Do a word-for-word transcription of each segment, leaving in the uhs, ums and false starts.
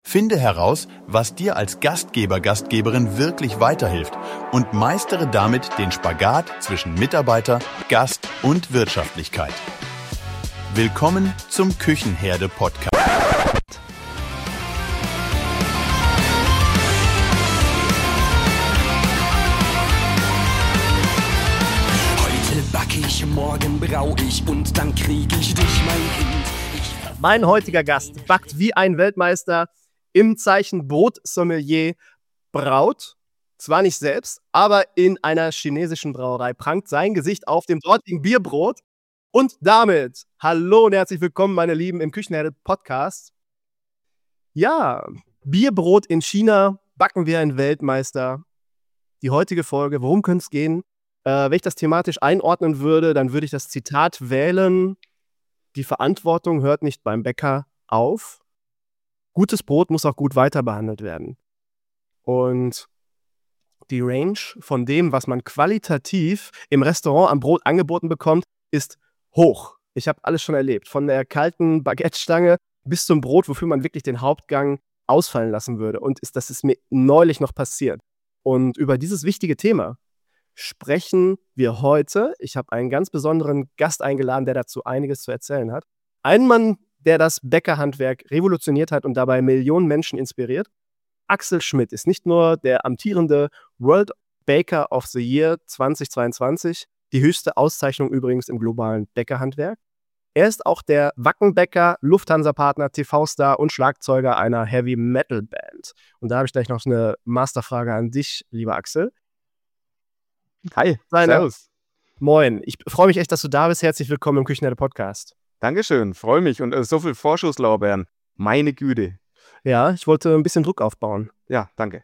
Finde heraus, was dir als Gastgeber, Gastgeberin wirklich weiterhilft und meistere damit den Spagat zwischen Mitarbeiter, Gast und Wirtschaftlichkeit. Willkommen zum Küchenherde-Podcast. Heute back ich, morgen brau ich und dann krieg ich dich, mein Kind. Ich mein heutiger Gast backt wie ein Weltmeister im Zeichen Brotsommelier, braut, zwar nicht selbst, aber in einer chinesischen Brauerei, prangt sein Gesicht auf dem dortigen Bierbrot. Und damit, hallo und herzlich willkommen, meine Lieben, im Küchenherde-Podcast. Ja, Bierbrot in China, backen wir einen Weltmeister. Die heutige Folge, worum könnte es gehen? Äh, wenn ich das thematisch einordnen würde, dann würde ich das Zitat wählen: Die Verantwortung hört nicht beim Bäcker auf. Gutes Brot muss auch gut weiter behandelt werden. Und die Range von dem, was man qualitativ im Restaurant am Brot angeboten bekommt, ist hoch. Ich habe alles schon erlebt. Von der kalten Baguette-Stange bis zum Brot, wofür man wirklich den Hauptgang ausfallen lassen würde. Und ist, das ist mir neulich noch passiert. Und über dieses wichtige Thema sprechen wir heute. Ich habe einen ganz besonderen Gast eingeladen, der dazu einiges zu erzählen hat. Ein Mann, der das Bäckerhandwerk revolutioniert hat und dabei Millionen Menschen inspiriert. Axel Schmidt ist nicht nur der amtierende World Baker of the Year zweitausendzweiundzwanzig, die höchste Auszeichnung übrigens im globalen Bäckerhandwerk. Er ist auch der Wackenbäcker, Lufthansa-Partner, T V-Star und Schlagzeuger einer Heavy-Metal-Band. Und da habe ich gleich noch eine Masterfrage an dich, lieber Axel. Hi, Seine, servus. Moin, ich freue mich echt, dass du da bist. Herzlich willkommen im Küchenherde-Podcast. Dankeschön, freue mich. Und äh, so viel Vorschusslorbeeren. Meine Güte. Ja, ich wollte ein bisschen Druck aufbauen. Ja, danke.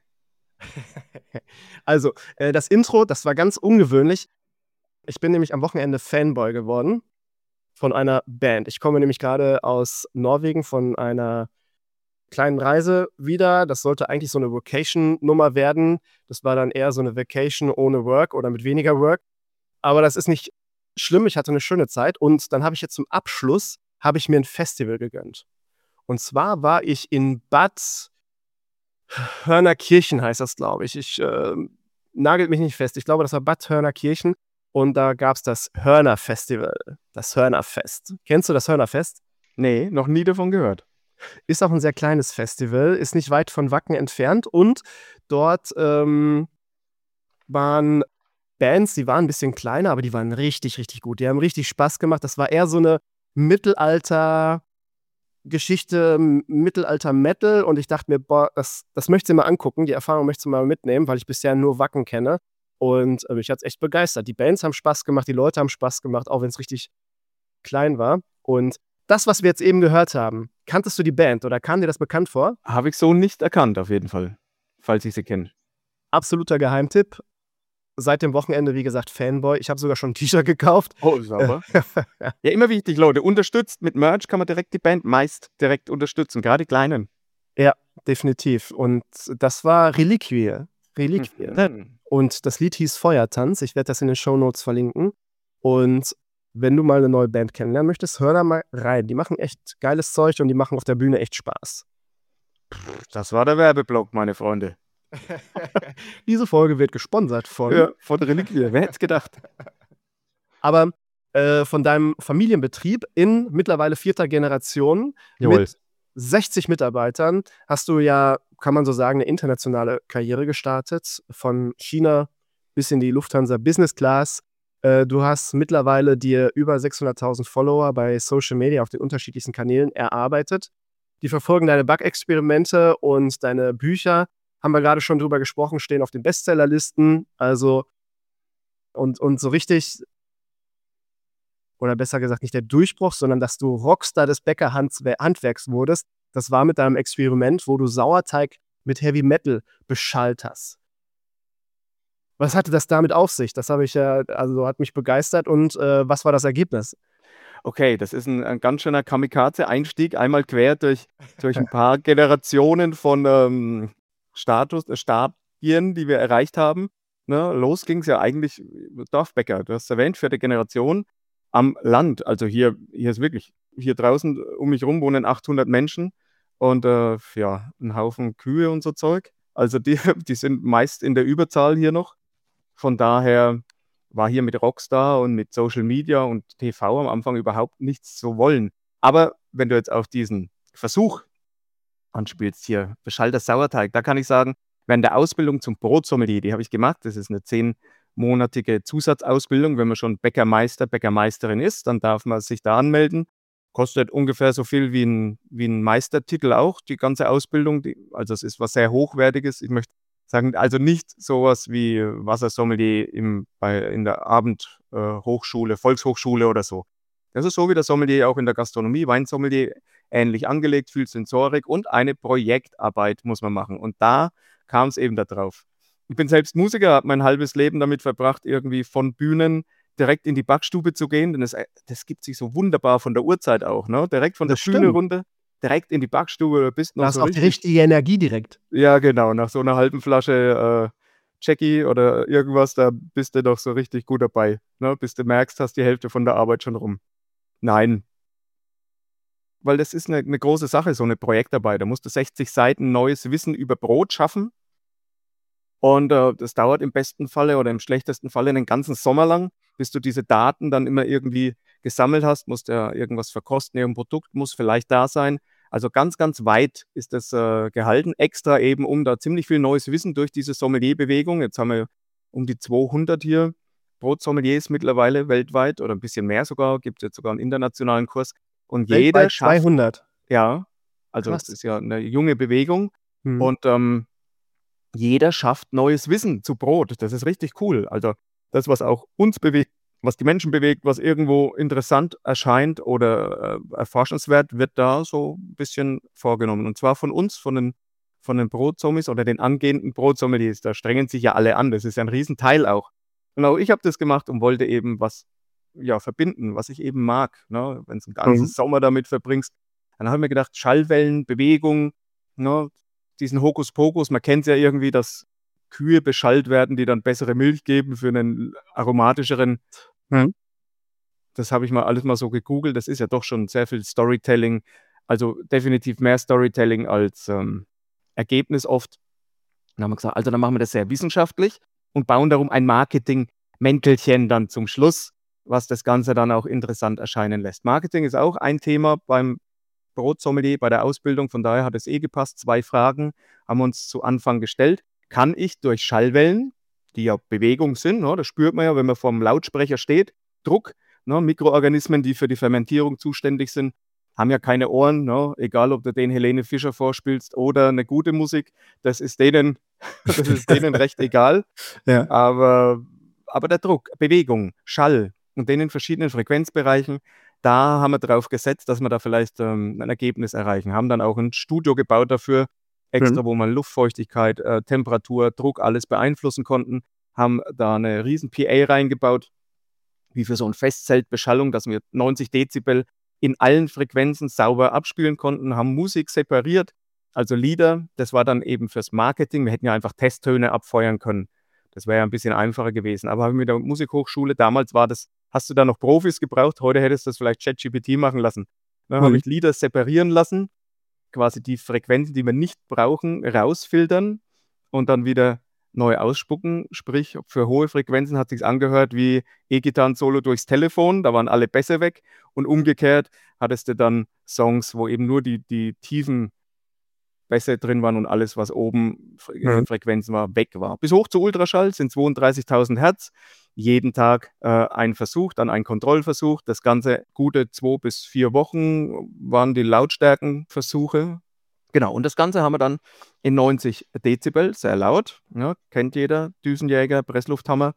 Also, äh, das Intro, das war ganz ungewöhnlich. Ich bin nämlich am Wochenende Fanboy geworden von einer Band. Ich komme nämlich gerade aus Norwegen von einer kleinen Reise wieder. Das sollte eigentlich so eine Vacation-Nummer werden. Das war dann eher so eine Vacation ohne Work oder mit weniger Work. Aber das ist nicht schlimm. Ich hatte eine schöne Zeit. Und dann habe ich jetzt zum Abschluss, habe ich mir ein Festival gegönnt. Und zwar war ich in Bad Hörnerkirchen, heißt das, glaube ich. Ich äh, nagelt mich nicht fest. Ich glaube, das war Bad Hörnerkirchen. Und da gab es das Hörner-Festival, das Hörnerfest. Kennst du das Hörnerfest? Nee, noch nie davon gehört. Ist auch ein sehr kleines Festival, ist nicht weit von Wacken entfernt. Und dort ähm, waren Bands, die waren ein bisschen kleiner, aber die waren richtig, richtig gut. Die haben richtig Spaß gemacht. Das war eher so eine Mittelalter-Geschichte, Mittelalter-Metal. Und ich dachte mir, boah, das, das möchtest du mal angucken. Die Erfahrung möchtest du mal mitnehmen, weil ich bisher nur Wacken kenne. Und äh, mich hat es echt begeistert. Die Bands haben Spaß gemacht, die Leute haben Spaß gemacht, auch wenn es richtig klein war. Und das, was wir jetzt eben gehört haben, kanntest du die Band oder kam dir das bekannt vor? Habe ich so nicht erkannt, auf jeden Fall, falls ich sie kenne. Absoluter Geheimtipp. Seit dem Wochenende, wie gesagt, Fanboy. Ich habe sogar schon ein T-Shirt gekauft. Oh, sauber. Ja, immer wichtig, Leute. Unterstützt. Mit Merch kann man direkt die Band meist direkt unterstützen, gerade die Kleinen. Ja, definitiv. Und das war Reliquie. Reliquie. Mhm. Und das Lied hieß Feuertanz. Ich werde das in den Shownotes verlinken. Und wenn du mal eine neue Band kennenlernen möchtest, hör da mal rein. Die machen echt geiles Zeug und die machen auf der Bühne echt Spaß. Das war der Werbeblock, meine Freunde. Diese Folge wird gesponsert von... Ja, von Reliquie. Wer hätte es gedacht? Aber äh, von deinem Familienbetrieb in mittlerweile vierter Generation Jawohl. Mit sechzig Mitarbeitern hast du ja, kann man so sagen, eine internationale Karriere gestartet. Von China bis in die Lufthansa Business Class. Äh, du hast mittlerweile dir über sechshunderttausend Follower bei Social Media auf den unterschiedlichsten Kanälen erarbeitet. Die verfolgen deine Backexperimente und deine Bücher, haben wir gerade schon drüber gesprochen, stehen auf den Bestsellerlisten. Also und, und so richtig, oder besser gesagt nicht der Durchbruch, sondern dass du Rockstar des Bäckerhandwerks wurdest, das war mit deinem Experiment, wo du Sauerteig mit Heavy Metal beschallt hast. Was hatte das damit auf sich? Das habe ich ja, also hat mich begeistert. Und äh, was war das Ergebnis? Okay, das ist ein, ein ganz schöner Kamikaze-Einstieg, einmal quer durch, durch ein paar Generationen von ähm, Status, äh, Stadien, die wir erreicht haben. Ne, los ging es ja eigentlich Dorfbäcker, du hast es erwähnt, vierte Generation am Land. Also hier, hier ist wirklich, hier draußen um mich rum wohnen achthundert Menschen und äh, ja, ein Haufen Kühe und so Zeug. Also die, die sind meist in der Überzahl hier noch. Von daher war hier mit Rockstar und mit Social Media und T V am Anfang überhaupt nichts zu wollen. Aber wenn du jetzt auf diesen Versuch anspielst, hier beschallter Sauerteig, da kann ich sagen, während der Ausbildung zum Brotsommelier, die habe ich gemacht, das ist eine zehnmonatige Zusatzausbildung. Wenn man schon Bäckermeister, Bäckermeisterin ist, dann darf man sich da anmelden. Kostet ungefähr so viel wie ein, wie ein Meistertitel auch, die ganze Ausbildung. Die, also es ist was sehr Hochwertiges. Ich möchte sagen, also nicht sowas wie Wassersommelier im, bei, in der Abendhochschule, äh, Volkshochschule oder so. Das ist so wie der Sommelier auch in der Gastronomie, Weinsommelier, ähnlich angelegt, viel Sensorik und eine Projektarbeit muss man machen. Und da kam es eben da drauf. Ich bin selbst Musiker, habe mein halbes Leben damit verbracht, irgendwie von Bühnen direkt in die Backstube zu gehen, denn das, das gibt sich so wunderbar von der Uhrzeit auch, ne? Direkt von Das der Bühne stimmt. runter, direkt in die Backstube, da bist Du noch hast so auch die richtig. richtige Energie direkt. Ja, genau, nach so einer halben Flasche äh, Jackie oder irgendwas, da bist du doch so richtig gut dabei, ne? Bis du merkst, hast die Hälfte von der Arbeit schon rum. Nein, weil das ist eine, eine große Sache, so eine Projektarbeit. Da musst du sechzig Seiten neues Wissen über Brot schaffen. Und äh, das dauert im besten Falle oder im schlechtesten Falle einen ganzen Sommer lang, bis du diese Daten dann immer irgendwie gesammelt hast. Musst ja irgendwas verkosten, irgendein Produkt muss vielleicht da sein. Also ganz, ganz weit ist das äh, gehalten, extra eben, um da ziemlich viel neues Wissen durch diese Sommelierbewegung. Jetzt haben wir um die zweihundert hier Brotsommeliers mittlerweile weltweit oder ein bisschen mehr sogar. Gibt es jetzt sogar einen internationalen Kurs. Und jeder Weltweit schafft, zweihundert. ja, also Krass. es ist ja eine junge Bewegung. Hm. Und ähm, jeder schafft neues Wissen zu Brot. Das ist richtig cool. Also das, was auch uns bewegt, was die Menschen bewegt, was irgendwo interessant erscheint oder äh, erforschenswert, wird da so ein bisschen vorgenommen. Und zwar von uns, von den, von den Brotsommis oder den angehenden Brotsommeliers. Da strengen sich ja alle an. Das ist ja ein Riesenteil auch. Und auch ich habe das gemacht und wollte eben was ja, verbinden, was ich eben mag. Ne? Wenn du einen ganzen Mhm. Sommer damit verbringst, dann habe ich mir gedacht, Schallwellen, Bewegung, ne? Diesen Hokuspokus, man kennt es ja irgendwie, dass Kühe beschallt werden, die dann bessere Milch geben für einen aromatischeren. Mhm. Das habe ich mal alles mal so gegoogelt. Das ist ja doch schon sehr viel Storytelling. Also definitiv mehr Storytelling als ähm, Ergebnis oft. Dann haben wir gesagt, also dann machen wir das sehr wissenschaftlich und bauen darum ein Marketing-Mäntelchen dann zum Schluss, was das Ganze dann auch interessant erscheinen lässt. Marketing ist auch ein Thema beim Brotsommelier bei der Ausbildung, von daher hat es eh gepasst. Zwei Fragen haben wir uns zu Anfang gestellt. Kann ich durch Schallwellen, die ja Bewegung sind, ne, das spürt man ja, wenn man vor dem Lautsprecher steht, Druck, ne, Mikroorganismen, die für die Fermentierung zuständig sind, haben ja keine Ohren, ne, egal ob du den Helene Fischer vorspielst oder eine gute Musik, das ist denen, das ist denen recht egal. Ja. Aber, aber der Druck, Bewegung, Schall und den in verschiedenen Frequenzbereichen, da haben wir drauf gesetzt, dass wir da vielleicht ähm, ein Ergebnis erreichen. Haben dann auch ein Studio gebaut dafür, extra, Mhm. wo man Luftfeuchtigkeit, äh, Temperatur, Druck, alles beeinflussen konnten. Haben da eine riesen P A reingebaut, wie für so ein Festzeltbeschallung, dass wir neunzig Dezibel in allen Frequenzen sauber abspielen konnten, haben Musik separiert, also Lieder. Das war dann eben fürs Marketing. Wir hätten ja einfach Testtöne abfeuern können. Das wäre ja ein bisschen einfacher gewesen. Aber mit der Musikhochschule, damals war das, hast du da noch Profis gebraucht? Heute hättest du das vielleicht ChatGPT machen lassen. Dann Mhm. habe ich Lieder separieren lassen, quasi die Frequenzen, die wir nicht brauchen, rausfiltern und dann wieder neu ausspucken. Sprich, für hohe Frequenzen hat es sich angehört wie E-Gitarren-Solo durchs Telefon, da waren alle Bässe weg. Und umgekehrt hattest du dann Songs, wo eben nur die, die tiefen Bässe drin waren und alles, was oben in den Mhm. Frequenzen war, weg war. Bis hoch zu Ultraschall sind zweiunddreißigtausend Hertz. Jeden Tag äh, ein Versuch, dann ein Kontrollversuch. Das Ganze gute zwei bis vier Wochen waren die Lautstärkenversuche. Genau, und das Ganze haben wir dann in neunzig Dezibel, sehr laut, ja, kennt jeder, Düsenjäger, Presslufthammer,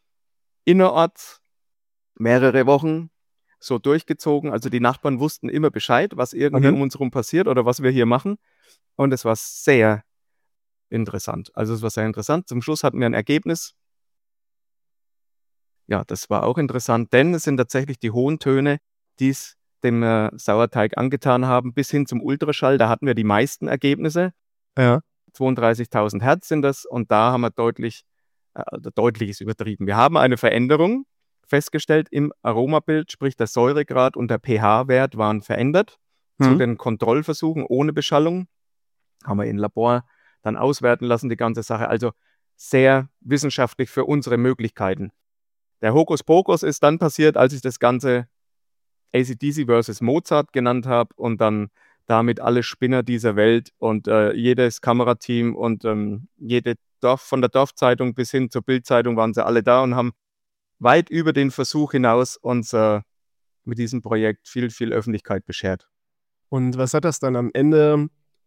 innerorts mehrere Wochen so durchgezogen. Also die Nachbarn wussten immer Bescheid, was irgendwie Mhm. um uns herum passiert oder was wir hier machen. Und es war sehr interessant. Also es war sehr interessant. Zum Schluss hatten wir ein Ergebnis. Ja, das war auch interessant, denn es sind tatsächlich die hohen Töne, die es dem äh, Sauerteig angetan haben, bis hin zum Ultraschall. Da hatten wir die meisten Ergebnisse. Ja. zweiunddreißigtausend Hertz sind das und da haben wir deutlich, äh, deutlich ist übertrieben. Wir haben eine Veränderung festgestellt im Aromabild, sprich der Säuregrad und der pH-Wert waren verändert. zu Mhm. den Kontrollversuchen ohne Beschallung. Haben wir im Labor dann auswerten lassen, die ganze Sache. Also sehr wissenschaftlich für unsere Möglichkeiten. Der Hokuspokus ist dann passiert, als ich das Ganze A C D C versus Mozart genannt habe und dann damit alle Spinner dieser Welt und äh, jedes Kamerateam und ähm, jede Dorf, von der Dorfzeitung bis hin zur Bildzeitung waren sie alle da und haben weit über den Versuch hinaus uns äh, mit diesem Projekt viel, viel Öffentlichkeit beschert. Und was hat das dann am Ende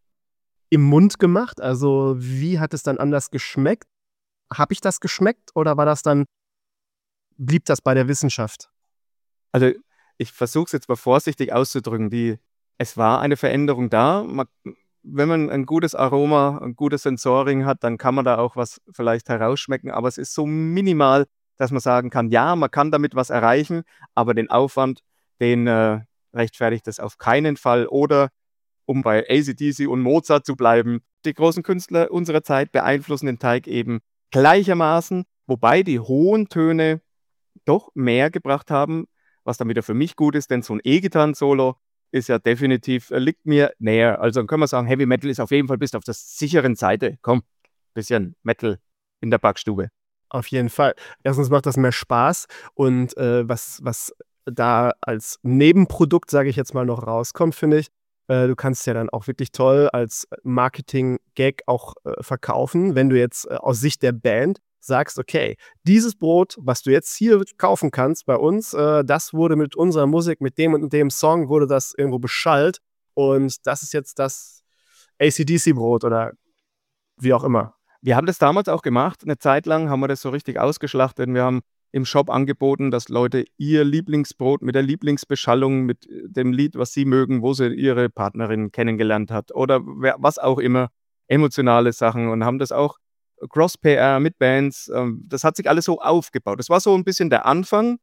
im Mund gemacht? Also wie hat es dann anders geschmeckt? Habe ich das geschmeckt oder war das dann, blieb das bei der Wissenschaft? Also ich versuche es jetzt mal vorsichtig auszudrücken. Die, es war eine Veränderung da. Man, wenn man ein gutes Aroma, ein gutes Sensoring hat, dann kann man da auch was vielleicht herausschmecken. Aber es ist so minimal, dass man sagen kann, ja, man kann damit was erreichen, aber den Aufwand, den äh, rechtfertigt das auf keinen Fall. Oder um bei A C D C und Mozart zu bleiben, die großen Künstler unserer Zeit beeinflussen den Teig eben gleichermaßen, wobei die hohen Töne doch mehr gebracht haben, was dann wieder für mich gut ist, denn so ein E-Gitarren-Solo ist ja definitiv, äh, liegt mir näher. Also dann können wir sagen, Heavy Metal ist auf jeden Fall bis auf der sicheren Seite. Komm, bisschen Metal in der Backstube. Auf jeden Fall. Erstens macht das mehr Spaß und äh, was, was da als Nebenprodukt, sage ich jetzt mal, noch rauskommt, finde ich, äh, du kannst ja dann auch wirklich toll als Marketing-Gag auch äh, verkaufen, wenn du jetzt äh, aus Sicht der Band sagst, okay, dieses Brot, was du jetzt hier kaufen kannst bei uns, äh, das wurde mit unserer Musik, mit dem und dem Song, wurde das irgendwo beschallt und das ist jetzt das A C D C-Brot oder wie auch immer. Wir haben das damals auch gemacht. Eine Zeit lang haben wir das so richtig ausgeschlachtet. Wir haben im Shop angeboten, dass Leute ihr Lieblingsbrot mit der Lieblingsbeschallung, mit dem Lied, was sie mögen, wo sie ihre Partnerin kennengelernt hat oder wer, was auch immer, emotionale Sachen und haben das auch Cross-P R mit Bands. ähm, Das hat sich alles so aufgebaut. Das war so ein bisschen der Anfang.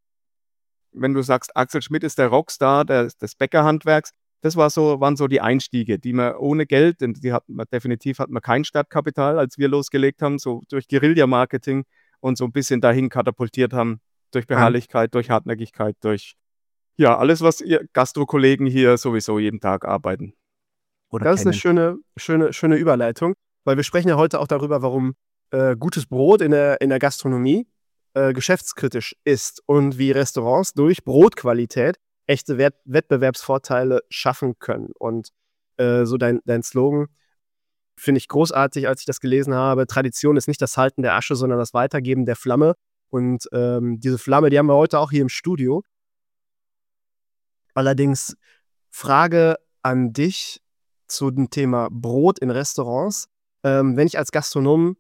Wenn du sagst, Axel Schmidt ist der Rockstar des, des Bäckerhandwerks, das war so, waren so die Einstiege, die man ohne Geld, denn die hatten wir, definitiv hatten wir kein Startkapital, als wir losgelegt haben, so durch Guerilla-Marketing und so ein bisschen dahin katapultiert haben, durch Beharrlichkeit, durch Hartnäckigkeit, durch ja, alles, was ihr Gastro-Kollegen hier sowieso jeden Tag arbeiten. Oder Das ist eine kennen. schöne, schöne, schöne Überleitung, weil wir sprechen ja heute auch darüber, warum äh, gutes Brot in der, in der Gastronomie äh, geschäftskritisch ist und wie Restaurants durch Brotqualität echte Wett Wettbewerbsvorteile schaffen können. Und äh, so dein, dein Slogan finde ich großartig, als ich das gelesen habe. Tradition ist nicht das Halten der Asche, sondern das Weitergeben der Flamme. Und ähm, diese Flamme, die haben wir heute auch hier im Studio. Allerdings Frage an dich zu dem Thema Brot in Restaurants. Ähm, wenn ich als Gastronom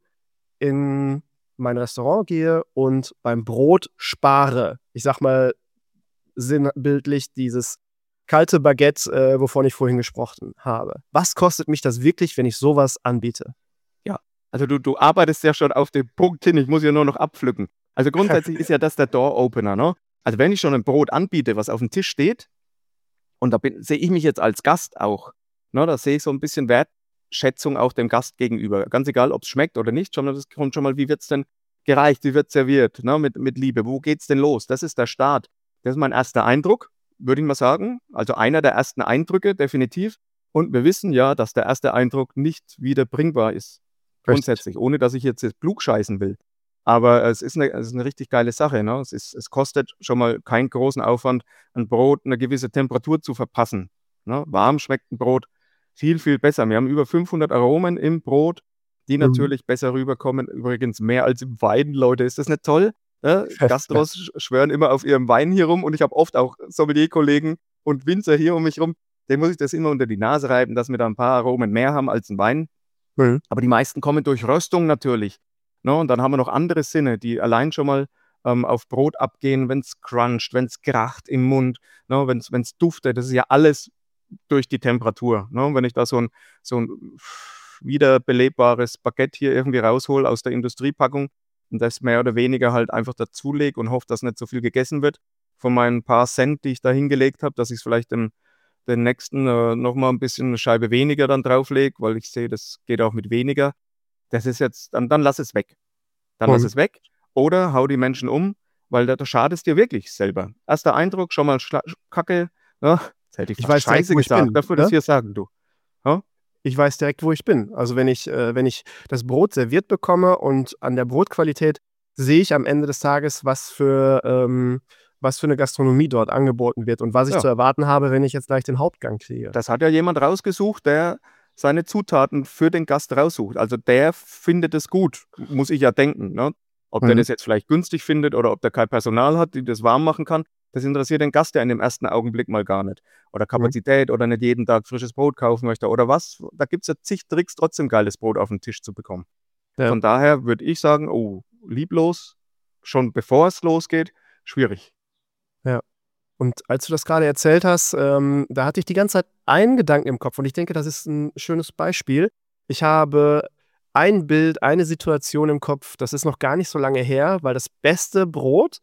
in mein Restaurant gehe und beim Brot spare, ich sag mal sinnbildlich dieses kalte Baguette, äh, wovon ich vorhin gesprochen habe. Was kostet mich das wirklich, wenn ich sowas anbiete? Ja, also du, du arbeitest ja schon auf den Punkt hin, ich muss ja nur noch abpflücken. Also grundsätzlich ist ja das der Door-Opener, ne? Also wenn ich schon ein Brot anbiete, was auf dem Tisch steht, und da bin- sehe ich mich jetzt als Gast auch, ne? Da sehe ich so ein bisschen Wertschätzung auch dem Gast gegenüber. Ganz egal, ob es schmeckt oder nicht, sondern das kommt schon mal, wie wird es denn gereicht, wie wird serviert, ne? Mit, mit Liebe, wo geht's denn los? Das ist der Start. Das ist mein erster Eindruck, würde ich mal sagen. Also einer der ersten Eindrücke, definitiv. Und wir wissen ja, dass der erste Eindruck nicht wieder bringbar ist. Grundsätzlich, ohne dass ich jetzt klug scheißen will. Aber es ist eine, es ist eine richtig geile Sache. Ne? Es, ist, es kostet schon mal keinen großen Aufwand, ein Brot eine gewisse Temperatur zu verpassen. Ne? Warm schmeckt ein Brot viel, viel besser. Wir haben über fünfhundert Aromen im Brot, die Mhm. natürlich besser rüberkommen. Übrigens mehr als im Wein, Leute. Ist das nicht toll? Ne? Gastros sch- schwören immer auf ihrem Wein hier rum und ich habe oft auch Sommelier-Kollegen und Winzer hier um mich rum. Denen muss ich das immer unter die Nase reiben, dass wir da ein paar Aromen mehr haben als ein Wein. Mhm. Aber die meisten kommen durch Röstung natürlich. Ne? Und dann haben wir noch andere Sinne, die allein schon mal ähm, auf Brot abgehen, wenn es cruncht, wenn es kracht im Mund, ne? wenn es duftet. Das ist ja alles durch die Temperatur. Ne? Und wenn ich da so ein, so ein wiederbelebbares Baguette hier irgendwie raushole aus der Industriepackung und das mehr oder weniger halt einfach dazulege und hoffe, dass nicht so viel gegessen wird von meinen paar Cent, die ich da hingelegt habe, dass ich es vielleicht den, den nächsten äh, nochmal ein bisschen eine Scheibe weniger dann drauflege, weil ich sehe, das geht auch mit weniger. Das ist jetzt, dann, dann lass es weg. Dann lass Mhm. es weg oder hau die Menschen um, weil da, da schadest dir wirklich selber. Erster Eindruck, schon mal schla- kacke, ja, Jetzt hätte ich Ich fast weiß direkt, Scheiße wo ich gesagt. bin, Darf man das ne? hier sagen, du? Ha? Ich weiß direkt, wo ich bin. Also wenn ich, äh, wenn ich das Brot serviert bekomme und an der Brotqualität sehe ich am Ende des Tages, was für, ähm, was für eine Gastronomie dort angeboten wird und was ich Ja. zu erwarten habe, wenn ich jetzt gleich den Hauptgang kriege. Das hat ja jemand rausgesucht, der seine Zutaten für den Gast raussucht. Also der findet es gut, muss ich ja denken. Ne? Ob der Mhm. das jetzt vielleicht günstig findet oder ob der kein Personal hat, die das warm machen kann, das interessiert den Gast ja in dem ersten Augenblick mal gar nicht. Oder Kapazität oder nicht jeden Tag frisches Brot kaufen möchte oder was. Da gibt es ja zig Tricks, trotzdem geiles Brot auf den Tisch zu bekommen. Ja. Von daher würde ich sagen, oh, lieblos, schon bevor es losgeht, schwierig. Ja. Und als du das gerade erzählt hast, ähm, da hatte ich die ganze Zeit einen Gedanken im Kopf und ich denke, das ist ein schönes Beispiel. Ich habe ein Bild, eine Situation im Kopf, das ist noch gar nicht so lange her, weil das beste Brot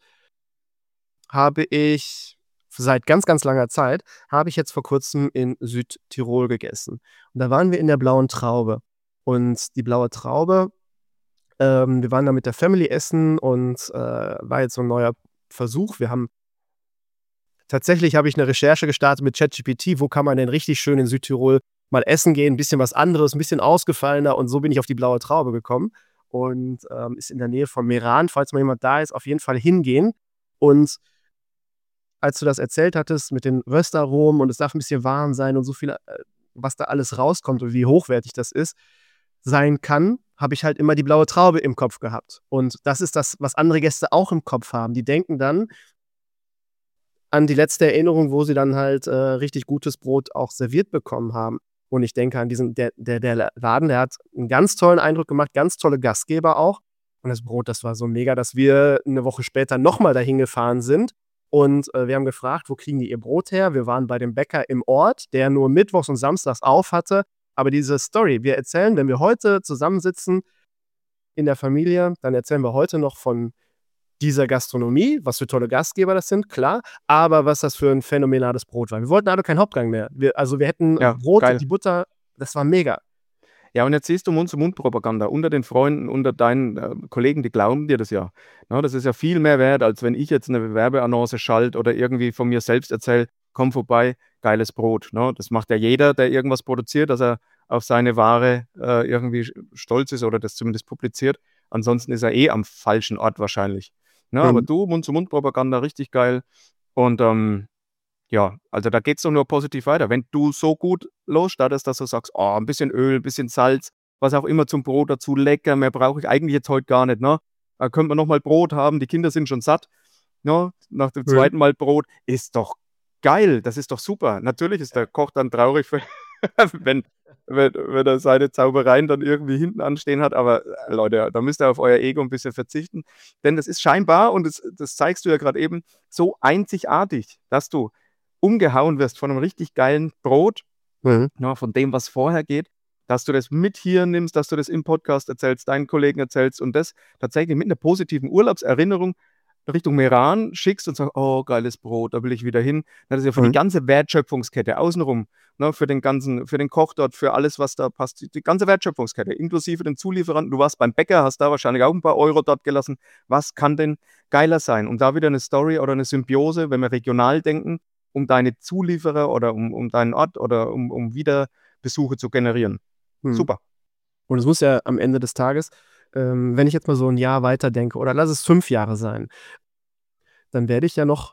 habe ich seit ganz, ganz langer Zeit, habe ich jetzt vor kurzem in Südtirol gegessen. Und da waren wir in der Blauen Traube. Und die Blaue Traube, ähm, wir waren da mit der Family essen und äh, war jetzt so ein neuer Versuch. Wir haben Tatsächlich habe ich eine Recherche gestartet mit ChatGPT, wo kann man denn richtig schön in Südtirol mal essen gehen, ein bisschen was anderes, ein bisschen ausgefallener und so bin ich auf die Blaue Traube gekommen und, ähm, ist in der Nähe von Meran, falls mal jemand da ist, auf jeden Fall hingehen. Und als du das erzählt hattest mit den Röstaromen und es darf ein bisschen warm sein und so viel, äh, was da alles rauskommt und wie hochwertig das ist sein kann, habe ich halt immer die Blaue Traube im Kopf gehabt. Und das ist das, was andere Gäste auch im Kopf haben. Die denken dann an die letzte Erinnerung, wo sie dann halt, äh, richtig gutes Brot auch serviert bekommen haben. Und ich denke an diesen der der der Laden, der hat einen ganz tollen Eindruck gemacht, ganz tolle Gastgeber auch. Und das Brot, das war so mega, dass wir eine Woche später noch mal dahin gefahren sind und, äh, wir haben gefragt: „Wo kriegen die ihr Brot her?“ Wir waren bei dem Bäcker im Ort, der nur mittwochs und samstags auf hatte. Aber diese Story, wir erzählen, wenn wir heute zusammensitzen in der Familie, dann erzählen wir heute noch von dieser Gastronomie, was für tolle Gastgeber das sind, klar, aber was das für ein phänomenales Brot war. Wir wollten alle keinen Hauptgang mehr. Wir also, wir hätten Ja, Brot, geil. die Butter, das war mega. Ja, und jetzt siehst du Mund-zu-Mund-Propaganda unter den Freunden, unter deinen äh, Kollegen, die glauben dir das ja. Ne, das ist ja viel mehr wert, als wenn ich jetzt eine Werbeannonce schalte oder irgendwie von mir selbst erzähle, komm vorbei, geiles Brot. Ne? Das macht ja jeder, der irgendwas produziert, dass er auf seine Ware äh, irgendwie sch- stolz ist oder das zumindest publiziert. Ansonsten ist er eh am falschen Ort wahrscheinlich. Ne, aber Mhm. du, Mund-zu-Mund-Propaganda, richtig geil. Und ähm, ja, also da geht's doch nur positiv weiter. Wenn du so gut losstartest, dass du sagst, oh, ein bisschen Öl, ein bisschen Salz, was auch immer zum Brot dazu, lecker, mehr brauche ich eigentlich jetzt heute gar nicht, ne? Da könnte man noch mal Brot haben, die Kinder sind schon satt, ne? Nach dem Mhm. zweiten Mal Brot, ist doch geil, das ist doch super. Natürlich ist der Koch dann traurig, wenn, wenn, wenn er seine Zaubereien dann irgendwie hinten anstehen hat, aber äh, Leute, da müsst ihr auf euer Ego ein bisschen verzichten, denn das ist scheinbar, und das, das zeigst du ja gerade eben, so einzigartig, dass du umgehauen wirst von einem richtig geilen Brot, Mhm. ja, von dem, was vorher geht, dass du das mit hier nimmst, dass du das im Podcast erzählst, deinen Kollegen erzählst und das tatsächlich mit einer positiven Urlaubserinnerung Richtung Meran schickst und sagst, oh, geiles Brot, da will ich wieder hin. Na, das ist ja für die Mhm. ganze Wertschöpfungskette außenrum, ne, für den ganzen, für den Koch dort, für alles, was da passt, die, die ganze Wertschöpfungskette, inklusive den Zulieferern. Du warst beim Bäcker, hast da wahrscheinlich auch ein paar Euro dort gelassen. Was kann denn geiler sein? Und da wieder eine Story oder eine Symbiose, wenn wir regional denken, um deine Zulieferer oder um, um deinen Ort oder um, um Wiederbesuche zu generieren. Mhm. Super. Und es muss ja am Ende des Tages, ähm, wenn ich jetzt mal so ein Jahr weiterdenke oder lass es fünf Jahre sein, dann werde ich ja noch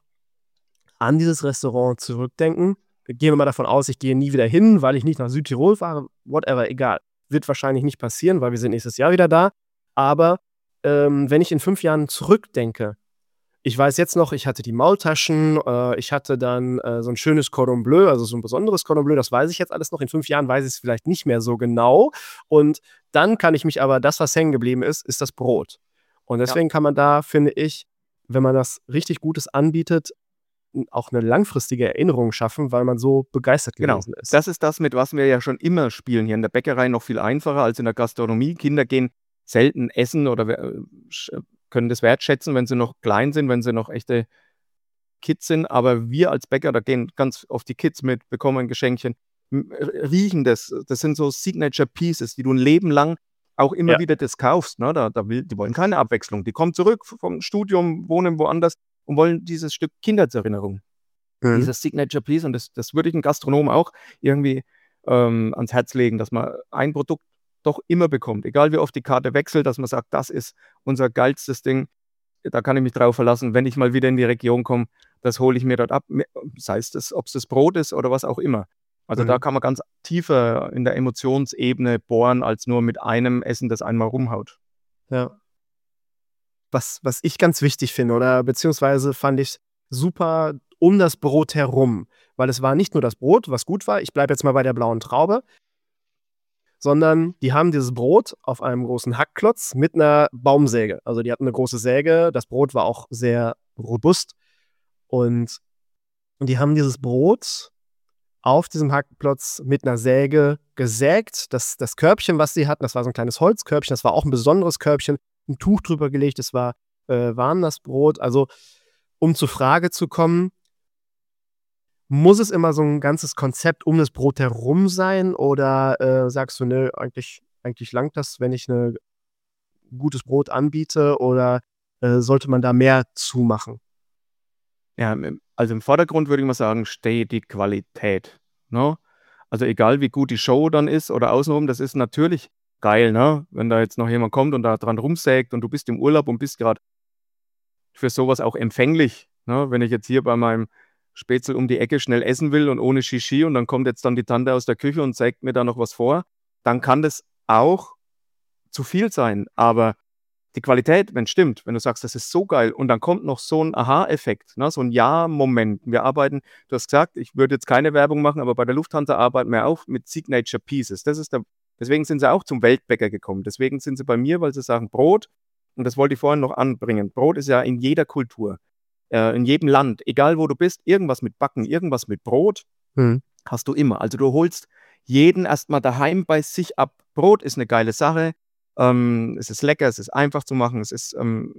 an dieses Restaurant zurückdenken. Gehen wir mal davon aus, ich gehe nie wieder hin, weil ich nicht nach Südtirol fahre, whatever, egal. Wird wahrscheinlich nicht passieren, weil wir sind nächstes Jahr wieder da. Aber, ähm, wenn ich in fünf Jahren zurückdenke, ich weiß jetzt noch, ich hatte die Maultaschen, äh, ich hatte dann, äh, so ein schönes Cordon Bleu, also so ein besonderes Cordon Bleu, das weiß ich jetzt alles noch. In fünf Jahren weiß ich es vielleicht nicht mehr so genau. Und dann kann ich mich aber das, was hängen geblieben ist, ist das Brot. Und Ja. deswegen kann man da, finde ich, wenn man das richtig Gutes anbietet, n auch eine langfristige Erinnerung schaffen, weil man so begeistert Genau. gewesen ist. Das ist das, mit was wir ja schon immer spielen. Hier in der Bäckerei noch viel einfacher als in der Gastronomie. Kinder gehen selten essen oder we- äh, sch- können das wertschätzen, wenn sie noch klein sind, wenn sie noch echte Kids sind. Aber wir als Bäcker, da gehen ganz oft die Kids mit, bekommen ein Geschenkchen, m- r- riechen das. Das sind so Signature Pieces, die du ein Leben lang auch immer Ja. wieder das kaufst. Ne? Da, da will, die wollen keine Abwechslung. Die kommen zurück vom Studium, wohnen woanders und wollen dieses Stück Kindheitserinnerung. Mhm. Dieses Signature Piece, und das, das würde ich einem Gastronomen auch irgendwie ähm, ans Herz legen, dass man ein Produkt doch immer bekommt, egal wie oft die Karte wechselt, dass man sagt, das ist unser geilstes Ding, da kann ich mich drauf verlassen, wenn ich mal wieder in die Region komme, das hole ich mir dort ab, sei es das, ob es das Brot ist oder was auch immer. Also da Mhm. kann man ganz tiefer in der Emotionsebene bohren, als nur mit einem Essen, das einmal rumhaut. Ja. Was, was ich ganz wichtig finde, oder beziehungsweise fand ich super um das Brot herum, weil es war nicht nur das Brot, was gut war, ich bleibe jetzt mal bei der blauen Traube, sondern die haben dieses Brot auf einem großen Hackklotz mit einer Baumsäge. Also die hatten eine große Säge, das Brot war auch sehr robust und die haben dieses Brot auf diesem Hackklotz mit einer Säge gesägt. Das, das Körbchen, was sie hatten, das war so ein kleines Holzkörbchen, das war auch ein besonderes Körbchen, ein Tuch drüber gelegt, das war äh, warm, das Brot. Also, um zur Frage zu kommen, muss es immer so ein ganzes Konzept um das Brot herum sein oder äh, sagst du, nö, eigentlich, eigentlich langt das, wenn ich ein gutes Brot anbiete oder äh, sollte man da mehr zumachen? Ja, im- also im Vordergrund würde ich mal sagen, steht die Qualität. Ne? Also egal wie gut die Show dann ist oder außenrum, das ist natürlich geil, ne? Wenn da jetzt noch jemand kommt und da dran rumsägt und du bist im Urlaub und bist gerade für sowas auch empfänglich. Ne? Wenn ich jetzt hier bei meinem Spätzle um die Ecke schnell essen will und ohne Shishi und dann kommt jetzt dann die Tante aus der Küche und sägt mir da noch was vor, dann kann das auch zu viel sein. Aber die Qualität, wenn es stimmt, wenn du sagst, das ist so geil und dann kommt noch so ein Aha-Effekt, ne, so ein Ja-Moment. Wir arbeiten, du hast gesagt, ich würde jetzt keine Werbung machen, aber bei der Lufthansa arbeiten wir auch mit Signature Pieces. Das ist der, deswegen sind sie auch zum Weltbäcker gekommen. Deswegen sind sie bei mir, weil sie sagen Brot, und das wollte ich vorhin noch anbringen. Brot ist ja in jeder Kultur, äh, in jedem Land, egal wo du bist, irgendwas mit Backen, irgendwas mit Brot Hm. hast du immer. Also du holst jeden erstmal daheim bei sich ab. Brot ist eine geile Sache. Ähm, es ist lecker, es ist einfach zu machen, es ist ähm,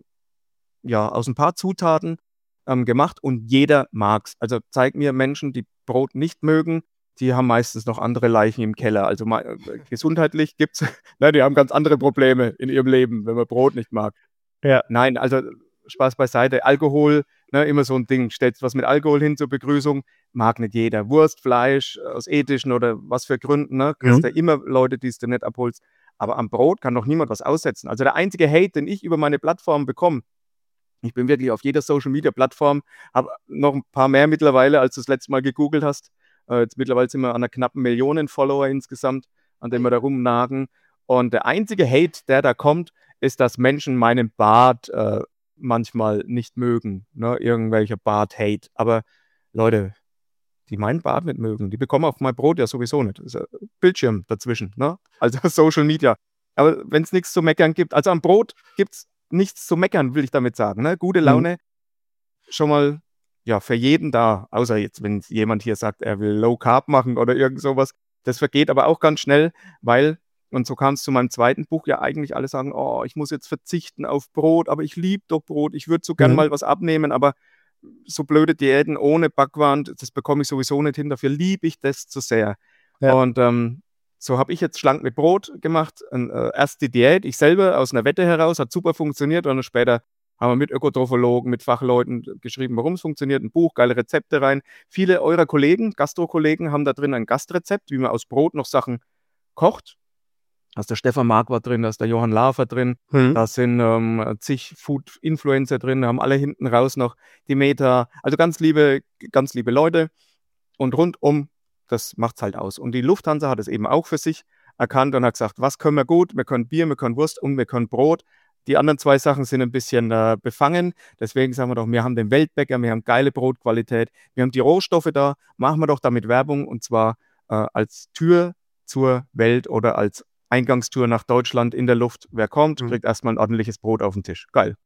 ja aus ein paar Zutaten ähm, gemacht und jeder mag's. Also zeig mir Menschen, die Brot nicht mögen, die haben meistens noch andere Leichen im Keller. Also mal, äh, gesundheitlich gibt's, ne, die haben ganz andere Probleme in ihrem Leben, wenn man Brot nicht mag. Ja. Nein, also Spaß beiseite. Alkohol, ne, immer so ein Ding. Stellst was mit Alkohol hin zur Begrüßung, mag nicht jeder. Wurst, Fleisch, äh, aus ethischen oder was für Gründen, ne, kriegst Mhm. du immer Leute, die es dir nicht abholst. Aber am Brot kann doch niemand was aussetzen. Also der einzige Hate, den ich über meine Plattform bekomme, ich bin wirklich auf jeder Social-Media-Plattform, habe noch ein paar mehr mittlerweile, als du das letzte Mal gegoogelt hast. Äh, jetzt mittlerweile sind wir an einer knappen Million Follower insgesamt, an denen wir da rumnagen. Und der einzige Hate, der da kommt, ist, dass Menschen meinen Bart äh, manchmal nicht mögen. Ne? Irgendwelcher Bart-Hate. Aber Leute, die meinen Bart nicht mögen, die bekommen auf mein Brot ja sowieso nicht. Das ist ein Bildschirm dazwischen. Ne? Also Social Media. Aber wenn es nichts zu meckern gibt, also am Brot gibt es nichts zu meckern, will ich damit sagen. Ne? Gute Mhm. Laune schon mal ja, für jeden da, außer jetzt, wenn jemand hier sagt, er will Low Carb machen oder irgend sowas. Das vergeht aber auch ganz schnell, weil, und so kam es zu meinem zweiten Buch, ja eigentlich alle sagen, oh, ich muss jetzt verzichten auf Brot, aber ich liebe doch Brot, ich würde so gern Mhm. mal was abnehmen, aber so blöde Diäten ohne Backwaren, das bekomme ich sowieso nicht hin, dafür liebe ich das zu sehr. Ja. Und ähm, so habe ich jetzt schlank mit Brot gemacht. Und, äh, erst die Diät, ich selber aus einer Wette heraus, hat super funktioniert. Und dann später haben wir mit Ökotrophologen, mit Fachleuten geschrieben, warum es funktioniert. Ein Buch, geile Rezepte rein. Viele eurer Kollegen, Gastro-Kollegen, haben da drin ein Gastrezept, wie man aus Brot noch Sachen kocht. Da ist der Stefan Marquardt drin, da ist der Johann Lafer drin, Mhm. da sind ähm, zig Food-Influencer drin, haben alle hinten raus noch die Meta. Also ganz liebe, ganz liebe Leute. Und rundum, das macht's halt aus. Und die Lufthansa hat es eben auch für sich erkannt und hat gesagt, was können wir gut? Wir können Bier, wir können Wurst und wir können Brot. Die anderen zwei Sachen sind ein bisschen äh, befangen. Deswegen sagen wir doch, wir haben den Weltbäcker, wir haben geile Brotqualität, wir haben die Rohstoffe da, machen wir doch damit Werbung und zwar äh, als Tür zur Welt oder als Eingangstour nach Deutschland in der Luft. Wer kommt, Mhm. kriegt erstmal ein ordentliches Brot auf den Tisch. Geil.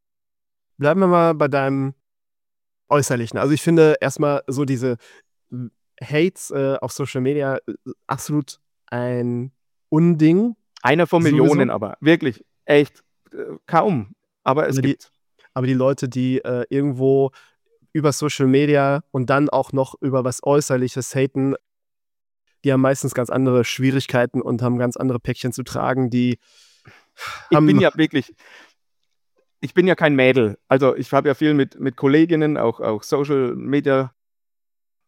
Bleiben wir mal bei deinem Äußerlichen. Also ich finde erstmal so diese m, Hates äh, auf Social Media äh, absolut ein Unding. Einer von Sowieso. Millionen, aber wirklich, echt, äh, kaum. Aber es Aber die, gibt. aber die Leute, die äh, irgendwo über Social Media und dann auch noch über was Äußerliches haten, die haben meistens ganz andere Schwierigkeiten und haben ganz andere Päckchen zu tragen, die Ich haben, bin ja wirklich, ich bin ja kein Mädel. Also ich habe ja viel mit, mit Kolleginnen, auch, auch Social Media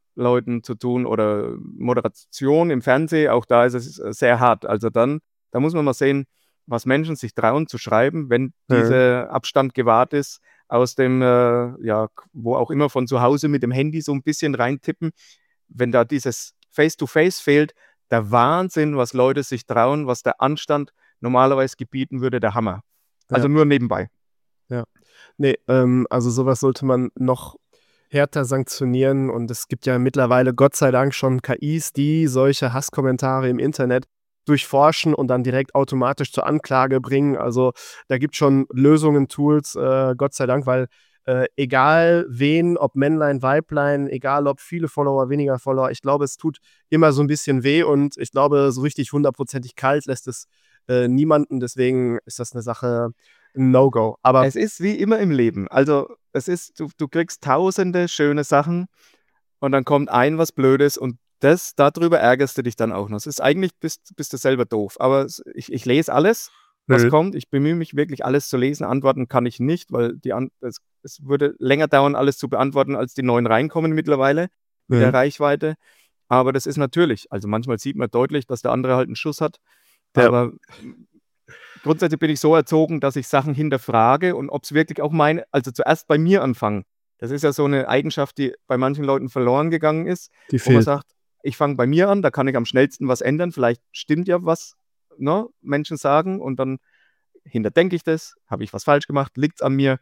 Leuten zu tun oder Moderation im Fernsehen, auch da ist es äh, sehr hart. Also dann, da muss man mal sehen, was Menschen sich trauen zu schreiben, wenn Mhm. dieser Abstand gewahrt ist, aus dem, äh, ja, k- wo auch immer von zu Hause mit dem Handy so ein bisschen reintippen. Wenn da dieses Face-to-Face fehlt, der Wahnsinn, was Leute sich trauen, was der Anstand normalerweise gebieten würde, der Hammer. Also Ja. nur nebenbei. Ja. Nee, ähm, also sowas sollte man noch härter sanktionieren und es gibt ja mittlerweile Gott sei Dank schon K Is, die solche Hasskommentare im Internet durchforschen und dann direkt automatisch zur Anklage bringen. Also da gibt schon Lösungen, Tools, äh, Gott sei Dank, weil äh, egal wen, ob Männlein, Weiblein, egal ob viele Follower, weniger Follower, ich glaube, es tut immer so ein bisschen weh und ich glaube, so richtig hundertprozentig kalt lässt es äh, niemanden. Deswegen ist das eine Sache, ein No-Go. Aber Es ist wie immer im Leben. Also es ist, du, du kriegst tausende schöne Sachen und dann kommt ein was Blödes und das, darüber ärgerst du dich dann auch noch. Es ist eigentlich, bist, bist du selber doof. Aber es- ich, ich lese alles, was Nö. kommt. Ich bemühe mich wirklich, alles zu lesen. Antworten kann ich nicht, weil die An es, es würde länger dauern, alles zu beantworten, als die neuen reinkommen mittlerweile mit der Mhm. Reichweite. Aber das ist natürlich. Also manchmal sieht man deutlich, dass der andere halt einen Schuss hat. Ja. Aber grundsätzlich bin ich so erzogen, dass ich Sachen hinterfrage und ob es wirklich auch meine, also zuerst bei mir anfangen. Das ist ja so eine Eigenschaft, die bei manchen Leuten verloren gegangen ist, Die wo man fehlt. sagt, ich fange bei mir an, da kann ich am schnellsten was ändern. Vielleicht stimmt ja was, ne, Menschen sagen und dann hinterdenke ich das, habe ich was falsch gemacht, liegt es an mir.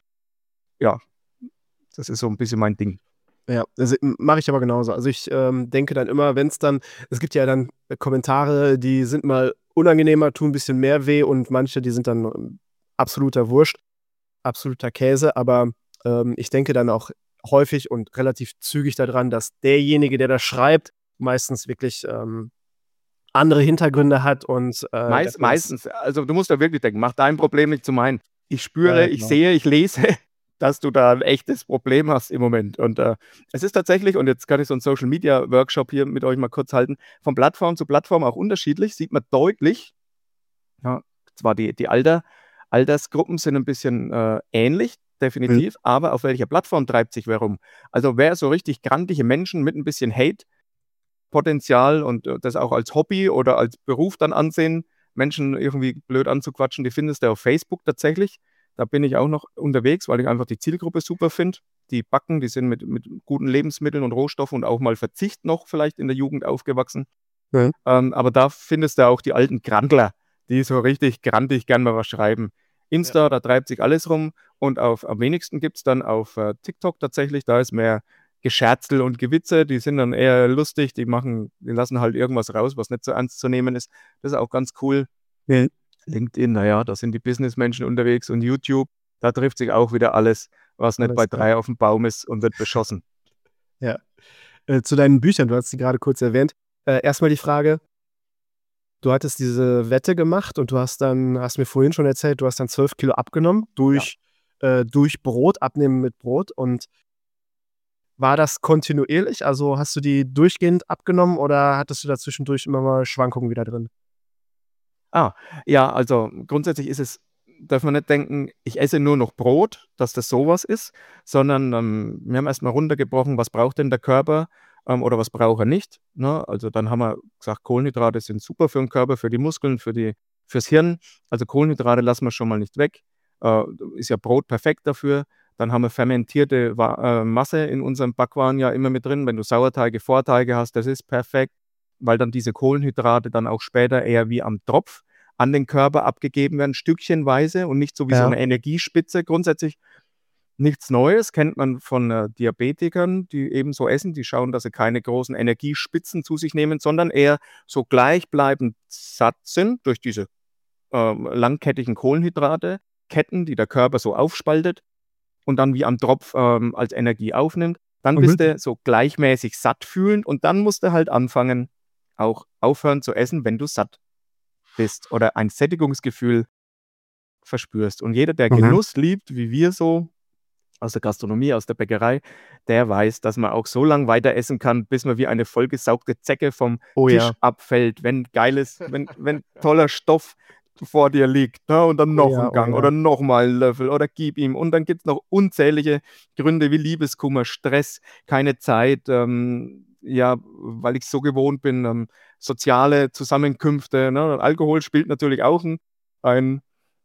Ja, das ist so ein bisschen mein Ding. Ja, also, m mache ich aber genauso. Also, ich, ähm, denke dann immer, wenn es dann es gibt ja dann äh, Kommentare, die sind mal unangenehmer, tun ein bisschen mehr weh und manche, die sind dann, ähm, absoluter Wurst, absoluter Käse. Aber, ähm, ich denke dann auch häufig und relativ zügig daran, dass derjenige, der das schreibt, meistens wirklich, ähm, andere Hintergründe hat und, äh, Meist, dass das meistens, also du musst da wirklich denken, mach dein Problem nicht zu meinen. Ich ja, spüre, ja, ich genau. sehe, ich lese, dass du da ein echtes Problem hast im Moment. Und äh, es ist tatsächlich, und jetzt kann ich so einen Social Media Workshop hier mit euch mal kurz halten, von Plattform zu Plattform auch unterschiedlich, sieht man deutlich. Ja, zwar die, die Alter, Altersgruppen sind ein bisschen äh, ähnlich, Mhm. definitiv, aber auf welcher Plattform treibt sich wer rum? Also wer so richtig grantige Menschen mit ein bisschen Hate-Potenzial und äh, das auch als Hobby oder als Beruf dann ansehen, Menschen irgendwie blöd anzuquatschen, die findest du auf Facebook tatsächlich. Da bin ich auch noch unterwegs, weil ich einfach die Zielgruppe super finde. Die backen, die sind mit, mit guten Lebensmitteln und Rohstoffen und auch mal Verzicht noch vielleicht in der Jugend aufgewachsen. Mhm. Ähm, aber da findest du auch die alten Grandler, die so richtig grantig gern mal was schreiben. Ja. Insta, da treibt sich alles rum und auf, am wenigsten gibt es dann auf äh, TikTok tatsächlich, da ist mehr Gescherzel und Gewitze, die sind dann eher lustig, die machen, die lassen halt irgendwas raus, was nicht so ernst zu nehmen ist. Das ist auch ganz cool. Mhm. LinkedIn, naja, da sind die Businessmenschen unterwegs und YouTube, da trifft sich auch wieder alles, was nicht Alles bei klar. drei auf dem Baum ist und wird beschossen. Ja. Äh, zu deinen Büchern, du hast sie gerade kurz erwähnt. Äh, erst die Frage, du hattest diese Wette gemacht und du hast dann hast mir vorhin schon erzählt, du hast dann zwölf Kilo abgenommen Ja. durch äh, durch Brot, Abnehmen mit Brot. Und war das kontinuierlich? Also, hast du die durchgehend abgenommen oder hattest du da zwischendurch immer mal Schwankungen wieder drin? Ah, ja, also grundsätzlich ist es, darf man nicht denken, ich esse nur noch Brot, dass das sowas ist, sondern ähm, wir haben erstmal runtergebrochen, was braucht denn der Körper ähm, oder was braucht er nicht. Ne? Also dann haben wir gesagt, Kohlenhydrate sind super für den Körper, für die Muskeln, für die, fürs Hirn. Also Kohlenhydrate lassen wir schon mal nicht weg. Äh, ist ja Brot perfekt dafür. Dann haben wir fermentierte Wa- äh, Masse in unserem Backwaren ja immer mit drin. Wenn du Sauerteige, Vorteige hast, das ist perfekt, weil dann diese Kohlenhydrate dann auch später eher wie am Tropf an den Körper abgegeben werden, stückchenweise und nicht so wie so Ja. eine Energiespitze. Grundsätzlich nichts Neues, kennt man von äh, Diabetikern, die eben so essen. Die schauen, dass sie keine großen Energiespitzen zu sich nehmen, sondern eher so gleichbleibend satt sind durch diese ähm, langkettigen Kohlenhydrate, Ketten, die der Körper so aufspaltet und dann wie am Tropf ähm, als Energie aufnimmt. Dann Mhm. bist du so gleichmäßig satt fühlend und dann musst du halt anfangen, auch aufhören zu essen, wenn du satt bist oder ein Sättigungsgefühl verspürst. Und jeder, der Mhm. Genuss liebt, wie wir so aus der Gastronomie, aus der Bäckerei, der weiß, dass man auch so lange weiter essen kann, bis man wie eine vollgesaugte Zecke vom Oh Tisch ja. abfällt, wenn geiles, wenn, wenn toller Stoff vor dir liegt, ne? Und dann Oh noch ja, ein oh Gang ja. oder noch mal einen Löffel oder gib ihm. Und dann gibt es noch unzählige Gründe wie Liebeskummer, Stress, keine Zeit, ähm, ja, weil ich so gewohnt bin, ähm, soziale Zusammenkünfte, ne? Alkohol spielt natürlich auch ein, ein,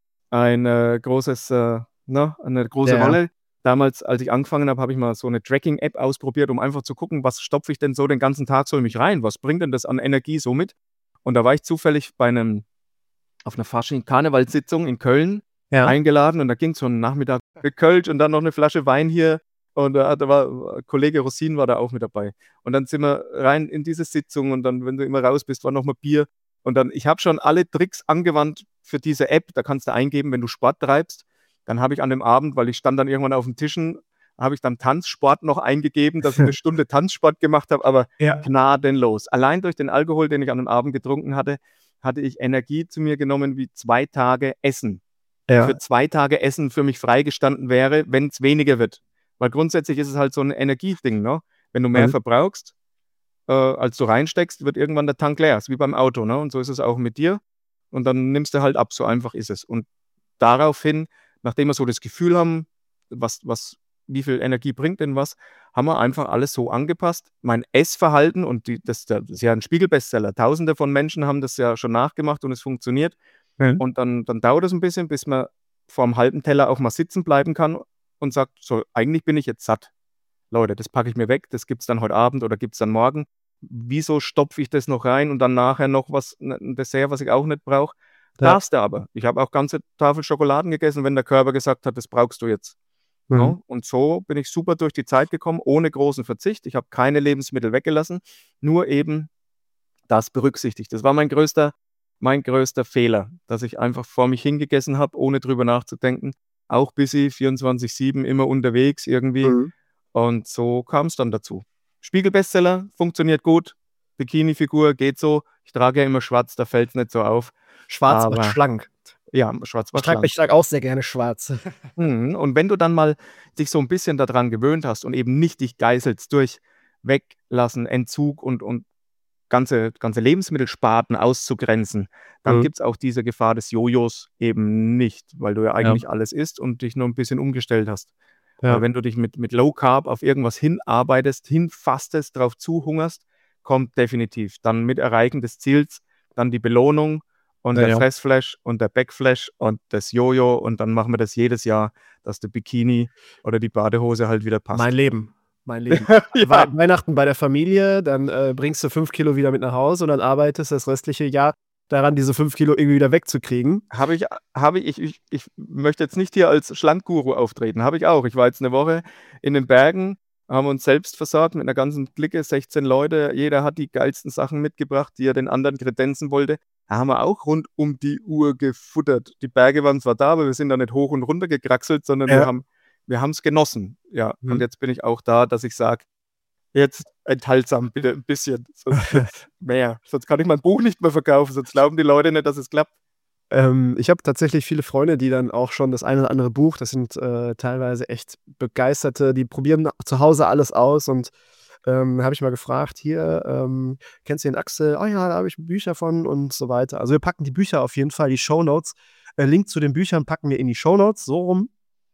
ein äh, großes, äh, ne? eine große Ja, ja. Rolle. Damals, als ich angefangen habe, habe ich mal so eine Tracking-App ausprobiert, um einfach zu gucken, was stopfe ich denn so den ganzen Tag so in mich rein? Was bringt denn das an Energie so mit? Und da war ich zufällig bei einem, auf einer Fasching-Karnevalssitzung in Köln Ja. eingeladen und da ging es so einen Nachmittag mit Kölsch und dann noch eine Flasche Wein hier und da, da war Kollege Rosin war da auch mit dabei. Und dann sind wir rein in diese Sitzung und dann, wenn du immer raus bist, war noch mal Bier. Und dann, ich habe schon alle Tricks angewandt für diese App. Da kannst du eingeben, wenn du Sport treibst. Dann habe ich an dem Abend, weil ich stand dann irgendwann auf den Tischen, habe ich dann Tanzsport noch eingegeben, dass ich eine Stunde Tanzsport gemacht habe, aber Ja. gnadenlos. Allein durch den Alkohol, den ich an dem Abend getrunken hatte, hatte ich Energie zu mir genommen wie zwei Tage Essen. Ja. Für zwei Tage Essen für mich freigestanden wäre, wenn es weniger wird. Weil grundsätzlich ist es halt so ein Energieding, ne? Wenn du mehr Mhm. verbrauchst, äh, als du reinsteckst, wird irgendwann der Tank leer. Ist wie beim Auto, ne? Und so ist es auch mit dir. Und dann nimmst du halt ab, so einfach ist es. Und daraufhin, nachdem wir so das Gefühl haben, was, was, wie viel Energie bringt denn was, haben wir einfach alles so angepasst. Mein Essverhalten, und die, das, das ist ja ein Spiegelbestseller, Tausende von Menschen haben das ja schon nachgemacht und es funktioniert. Mhm. Und dann, dann dauert es ein bisschen, bis man vor einem halben Teller auch mal sitzen bleiben kann und sagt, so, eigentlich bin ich jetzt satt. Leute, das packe ich mir weg, das gibt es dann heute Abend oder gibt es dann morgen. Wieso stopfe ich das noch rein und dann nachher noch was, ein Dessert, was ich auch nicht brauche? Ja. Darfst du aber. Ich habe auch ganze Tafel Schokoladen gegessen, wenn der Körper gesagt hat, das brauchst du jetzt. Mhm. No? Und so bin ich super durch die Zeit gekommen, ohne großen Verzicht. Ich habe keine Lebensmittel weggelassen, nur eben das berücksichtigt. Das war mein größter, mein größter Fehler, dass ich einfach vor mich hingegessen habe, ohne drüber nachzudenken. Auch busy, vierundzwanzig sieben, immer unterwegs irgendwie. Mhm. Und so kam es dann dazu. Spiegelbestseller, funktioniert gut. Bikini-Figur geht so. Ich trage ja immer schwarz, da fällt es nicht so auf. Schwarz macht Aber schlank. ja, schwarz Ich war trage schlank. ich trage auch sehr gerne schwarz. Mhm. Und wenn du dann mal dich so ein bisschen daran gewöhnt hast und eben nicht dich geißelst durch Weglassen, Entzug und, und ganze, ganze Lebensmittelsparten auszugrenzen, dann Mhm. gibt es auch diese Gefahr des Jojos eben nicht, weil du ja Ja. eigentlich alles isst und dich nur ein bisschen umgestellt hast. Ja. Aber wenn du dich mit, mit Low Carb auf irgendwas hinarbeitest, hinfastest, drauf zuhungerst, kommt definitiv dann mit Erreichen des Ziels dann die Belohnung und Ja, der ja. Fressflash und der Backflash und das Jojo und dann machen wir das jedes Jahr, dass der Bikini oder die Badehose halt wieder passt. Mein Leben. Mein Leben. Ja. Wei- Weihnachten bei der Familie, dann äh, bringst du fünf Kilo wieder mit nach Hause und dann arbeitest das restliche Jahr daran, diese fünf Kilo irgendwie wieder wegzukriegen. Habe ich, habe ich, ich, ich möchte jetzt nicht hier als Schlankguru auftreten, habe ich auch. Ich war jetzt eine Woche in den Bergen, haben uns selbst versorgt mit einer ganzen Clique, sechzehn Leute. Jeder hat die geilsten Sachen mitgebracht, die er den anderen kredenzen wollte. Da haben wir auch rund um die Uhr gefuttert. Die Berge waren zwar da, aber wir sind da nicht hoch und runter gekraxelt, sondern Ja. wir haben wir haben es genossen. Ja, Mhm. und jetzt bin ich auch da, dass ich sage, jetzt enthaltsam bitte ein bisschen, sonst wird's mehr. Sonst kann ich mein Buch nicht mehr verkaufen, sonst glauben die Leute nicht, dass es klappt. Ähm, ich habe tatsächlich viele Freunde, die dann auch schon das eine oder andere Buch, das sind äh, teilweise echt Begeisterte, die probieren zu Hause alles aus und ähm, habe ich mal gefragt, hier, ähm, kennst du den Axel? Oh ja, da habe ich Bücher von und so weiter. Also wir packen die Bücher auf jeden Fall, die Shownotes. Äh, Link zu den Büchern packen wir in die Shownotes, so rum.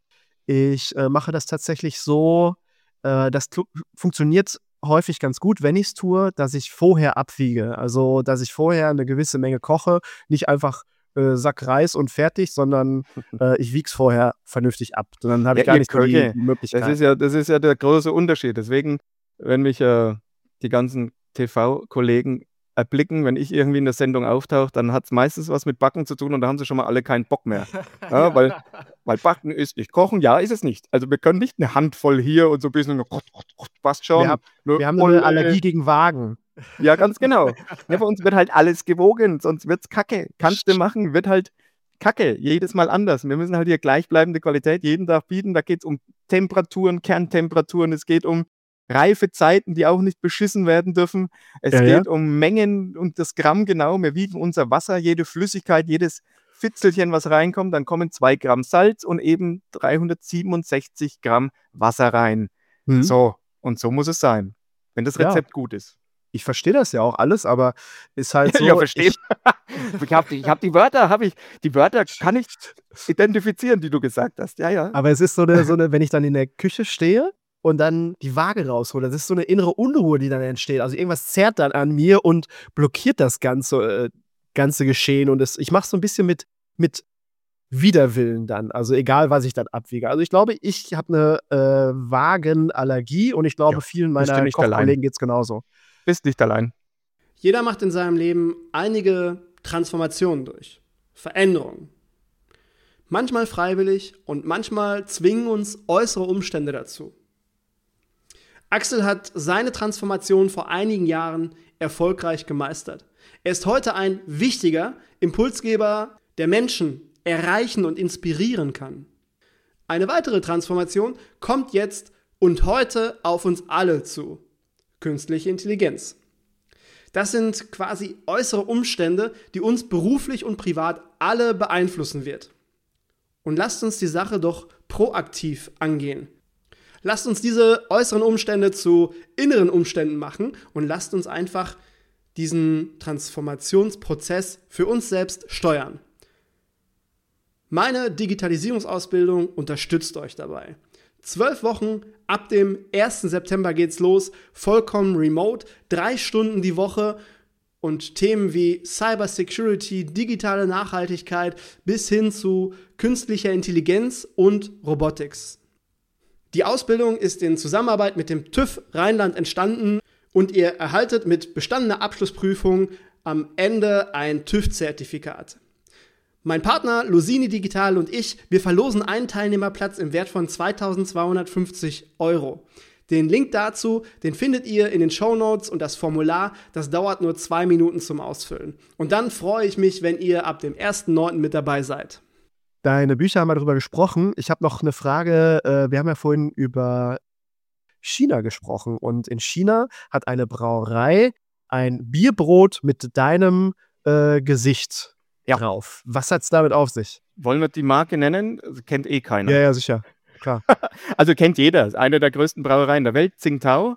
Ich äh, mache das tatsächlich so, äh, das klu- funktioniert häufig ganz gut, wenn ich es tue, dass ich vorher abwiege. Also, dass ich vorher eine gewisse Menge koche, nicht einfach äh, Sack Reis und fertig, sondern äh, ich wiege es vorher vernünftig ab. Und dann habe Ja, ich gar ihr nicht so die, Köche, die das Möglichkeit. ist ja, das ist ja der große Unterschied. Deswegen, wenn mich äh, die ganzen T V-Kollegen erblicken, wenn ich irgendwie in der Sendung auftauche, dann hat es meistens was mit Backen zu tun und da haben sie schon mal alle keinen Bock mehr. Ja, weil, weil Backen ist nicht Kochen, ja, ist es nicht. Also wir können nicht eine Handvoll hier und so ein bisschen, passt schon. Wir haben, ne, wir haben voll, eine äh, Allergie gegen Wagen. Ja, ganz genau. Ja, bei uns wird halt alles gewogen, sonst wird's kacke. Kannst du machen, wird halt kacke. Jedes Mal anders. Wir müssen halt hier gleichbleibende Qualität jeden Tag bieten. Da geht es um Temperaturen, Kerntemperaturen. Es geht um Reifezeiten, die auch nicht beschissen werden dürfen. Es Ja, ja. geht um Mengen und das Gramm genau. Wir wiegen unser Wasser, jede Flüssigkeit, jedes Fitzelchen, was reinkommt. Dann kommen zwei Gramm Salz und eben dreihundertsiebenundsechzig Gramm Wasser rein. Mhm. So, und so muss es sein, wenn das Ja. Rezept gut ist. Ich verstehe das ja auch alles, aber ist halt so. Ja, verstehen. ich, Ich habe ich hab die Wörter, habe ich, die Wörter kann ich identifizieren, die du gesagt hast. Ja, ja. aber es ist so eine, so eine, wenn ich dann in der Küche stehe und dann die Waage raushole. Das ist so eine innere Unruhe, die dann entsteht. Also irgendwas zerrt dann an mir und blockiert das ganze, äh, ganze Geschehen. Und das, ich mache so ein bisschen mit, mit Widerwillen dann. Also egal, was ich dann abwiege. Also ich glaube, ich habe eine äh, Wagenallergie und ich glaube, Ja, vielen bist du meiner nicht allein. Kochkollegen geht es genauso. Bist nicht allein. Jeder macht in seinem Leben einige Transformationen durch. Veränderungen. Manchmal freiwillig und manchmal zwingen uns äußere Umstände dazu. Axel hat seine Transformation vor einigen Jahren erfolgreich gemeistert. Er ist heute ein wichtiger Impulsgeber, der Menschen erreichen und inspirieren kann. Eine weitere Transformation kommt jetzt und heute auf uns alle zu. Künstliche Intelligenz. Das sind quasi äußere Umstände, die uns beruflich und privat alle beeinflussen wird. Und lasst uns die Sache doch proaktiv angehen. Lasst uns diese äußeren Umstände zu inneren Umständen machen und lasst uns einfach diesen Transformationsprozess für uns selbst steuern. Meine Digitalisierungsausbildung unterstützt euch dabei. Zwölf Wochen, ab dem ersten September geht's los, vollkommen remote, drei Stunden die Woche und Themen wie Cybersecurity, digitale Nachhaltigkeit bis hin zu künstlicher Intelligenz und Robotics. Die Ausbildung ist in Zusammenarbeit mit dem TÜV Rheinland entstanden und ihr erhaltet mit bestandener Abschlussprüfung am Ende ein TÜV-Zertifikat. Mein Partner Losini Digital und ich, wir verlosen einen Teilnehmerplatz im Wert von zweitausendzweihundertfünfzig Euro. Den Link dazu, den findet ihr in den Shownotes und das Formular, das dauert nur zwei Minuten zum Ausfüllen. Und dann freue ich mich, wenn ihr ab dem ersten neunten mit dabei seid. Deine Bücher haben wir darüber gesprochen. Ich habe noch eine Frage. Äh, wir haben ja vorhin über China gesprochen. Und in China hat eine Brauerei ein Bierbrot mit deinem äh, Gesicht Ja. drauf. Was hat es damit auf sich? Wollen wir die Marke nennen? Also, kennt eh keiner. Ja, ja, sicher. Klar. Also kennt jeder. Ist eine der größten Brauereien der Welt, Tsingtao.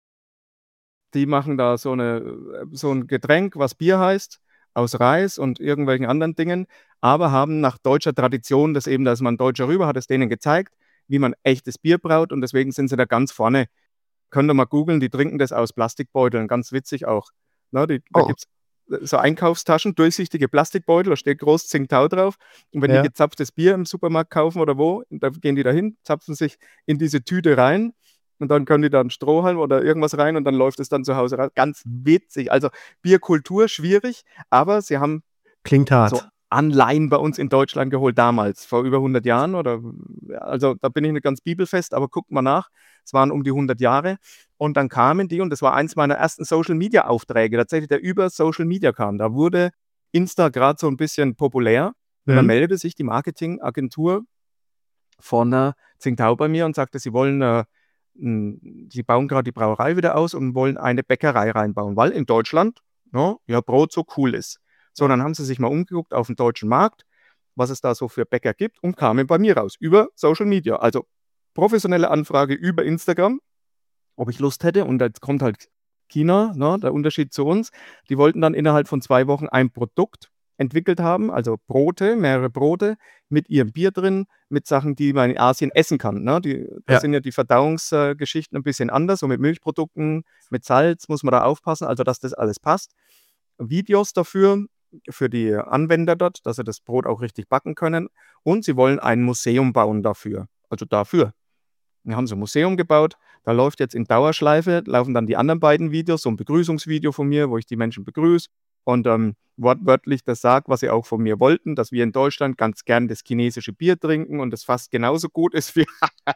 Die machen da so, eine, so ein Getränk, was Bier heißt, aus Reis und irgendwelchen anderen Dingen, aber haben nach deutscher Tradition, das eben, dass man Deutscher rüber hat es denen gezeigt, wie man echtes Bier braut und deswegen sind sie da ganz vorne. Könnt ihr mal googeln, die trinken das aus Plastikbeuteln, ganz witzig auch. Na, die, da Oh. gibt es so Einkaufstaschen, durchsichtige Plastikbeutel, da steht groß Tsingtao drauf. Und wenn Ja. die gezapftes Bier im Supermarkt kaufen oder wo, da gehen die da hin, zapfen sich in diese Tüte rein und dann können die da einen Strohhalm oder irgendwas rein und dann läuft es dann zu Hause raus. Ganz witzig. Also Bierkultur schwierig, aber sie haben Klingt hart. so Anleihen bei uns in Deutschland geholt damals, vor über hundert Jahren oder, ja, also da bin ich nicht ganz bibelfest, aber guckt mal nach, es waren um die hundert Jahre und dann kamen die und das war eins meiner ersten Social-Media-Aufträge, tatsächlich, der über Social Media kam, da wurde Insta gerade so ein bisschen populär und dann Mhm. meldete sich die Marketingagentur von äh, Tsingtao bei mir und sagte, sie wollen, äh, m, sie bauen gerade die Brauerei wieder aus und wollen eine Bäckerei reinbauen, weil in Deutschland, ja, ja, Brot so cool ist. So, dann haben sie sich mal umgeguckt auf dem deutschen Markt, was es da so für Bäcker gibt und kamen bei mir raus über Social Media. Also professionelle Anfrage über Instagram, ob ich Lust hätte. Und jetzt kommt halt China, ne, der Unterschied zu uns. Die wollten dann innerhalb von zwei Wochen ein Produkt entwickelt haben, also Brote, mehrere Brote mit ihrem Bier drin, mit Sachen, die man in Asien essen kann. Ne? Die, da Ja. sind ja die Verdauungsgeschichten ein bisschen anders, so mit Milchprodukten, mit Salz muss man da aufpassen, also dass das alles passt. Videos dafür, für die Anwender dort, dass sie das Brot auch richtig backen können. Und sie wollen ein Museum bauen dafür. Also dafür. Wir haben so ein Museum gebaut, da läuft jetzt in Dauerschleife, laufen dann die anderen beiden Videos, so ein Begrüßungsvideo von mir, wo ich die Menschen begrüße und ähm, wortwörtlich das sage, was sie auch von mir wollten, dass wir in Deutschland ganz gern das chinesische Bier trinken und das fast genauso gut ist wie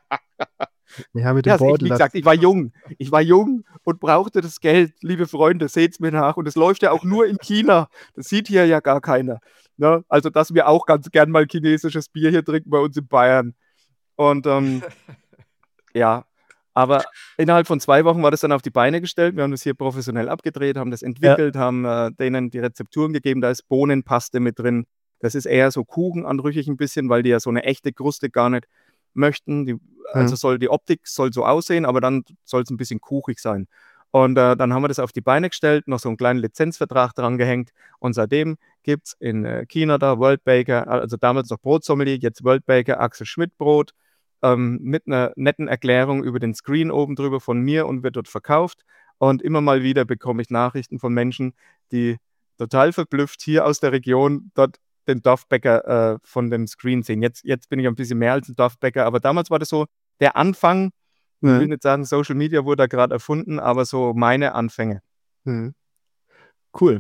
Ja, mit dem ja, ich, Beutel. wie das- gesagt, ich war jung. Ich war jung und brauchte das Geld. Liebe Freunde, seht's mir nach. Und es läuft ja auch nur in China. Das sieht hier ja gar keiner. Ne? Also, dass wir auch ganz gern mal chinesisches Bier hier trinken bei uns in Bayern. Und ähm, ja, aber innerhalb von zwei Wochen war das dann auf die Beine gestellt. Wir haben das hier professionell abgedreht, haben das entwickelt, haben äh, denen die Rezepturen gegeben. Da ist Bohnenpaste mit drin. Das ist eher so kuchenanrüchig ein bisschen, weil die ja so eine echte Kruste gar nicht möchten. Die, also soll die Optik soll so aussehen, aber dann soll es ein bisschen kuchig sein. Und äh, dann haben wir das auf die Beine gestellt, noch so einen kleinen Lizenzvertrag dran gehängt. Und seitdem gibt es in äh, China da World Baker, also damals noch Brotsommelier, jetzt World Baker, Axel Schmidt Brot. ähm, mit einer netten Erklärung über den Screen oben drüber von mir und wird dort verkauft. Und immer mal wieder bekomme ich Nachrichten von Menschen, die total verblüfft hier aus der Region dort den Dorfbäcker äh, von dem Screen sehen. Jetzt, jetzt bin ich ein bisschen mehr als ein Dorfbäcker, aber damals war das so der Anfang. Ich will Mhm. nicht sagen, Social Media wurde da gerade erfunden, aber so meine Anfänge. Mhm. Cool.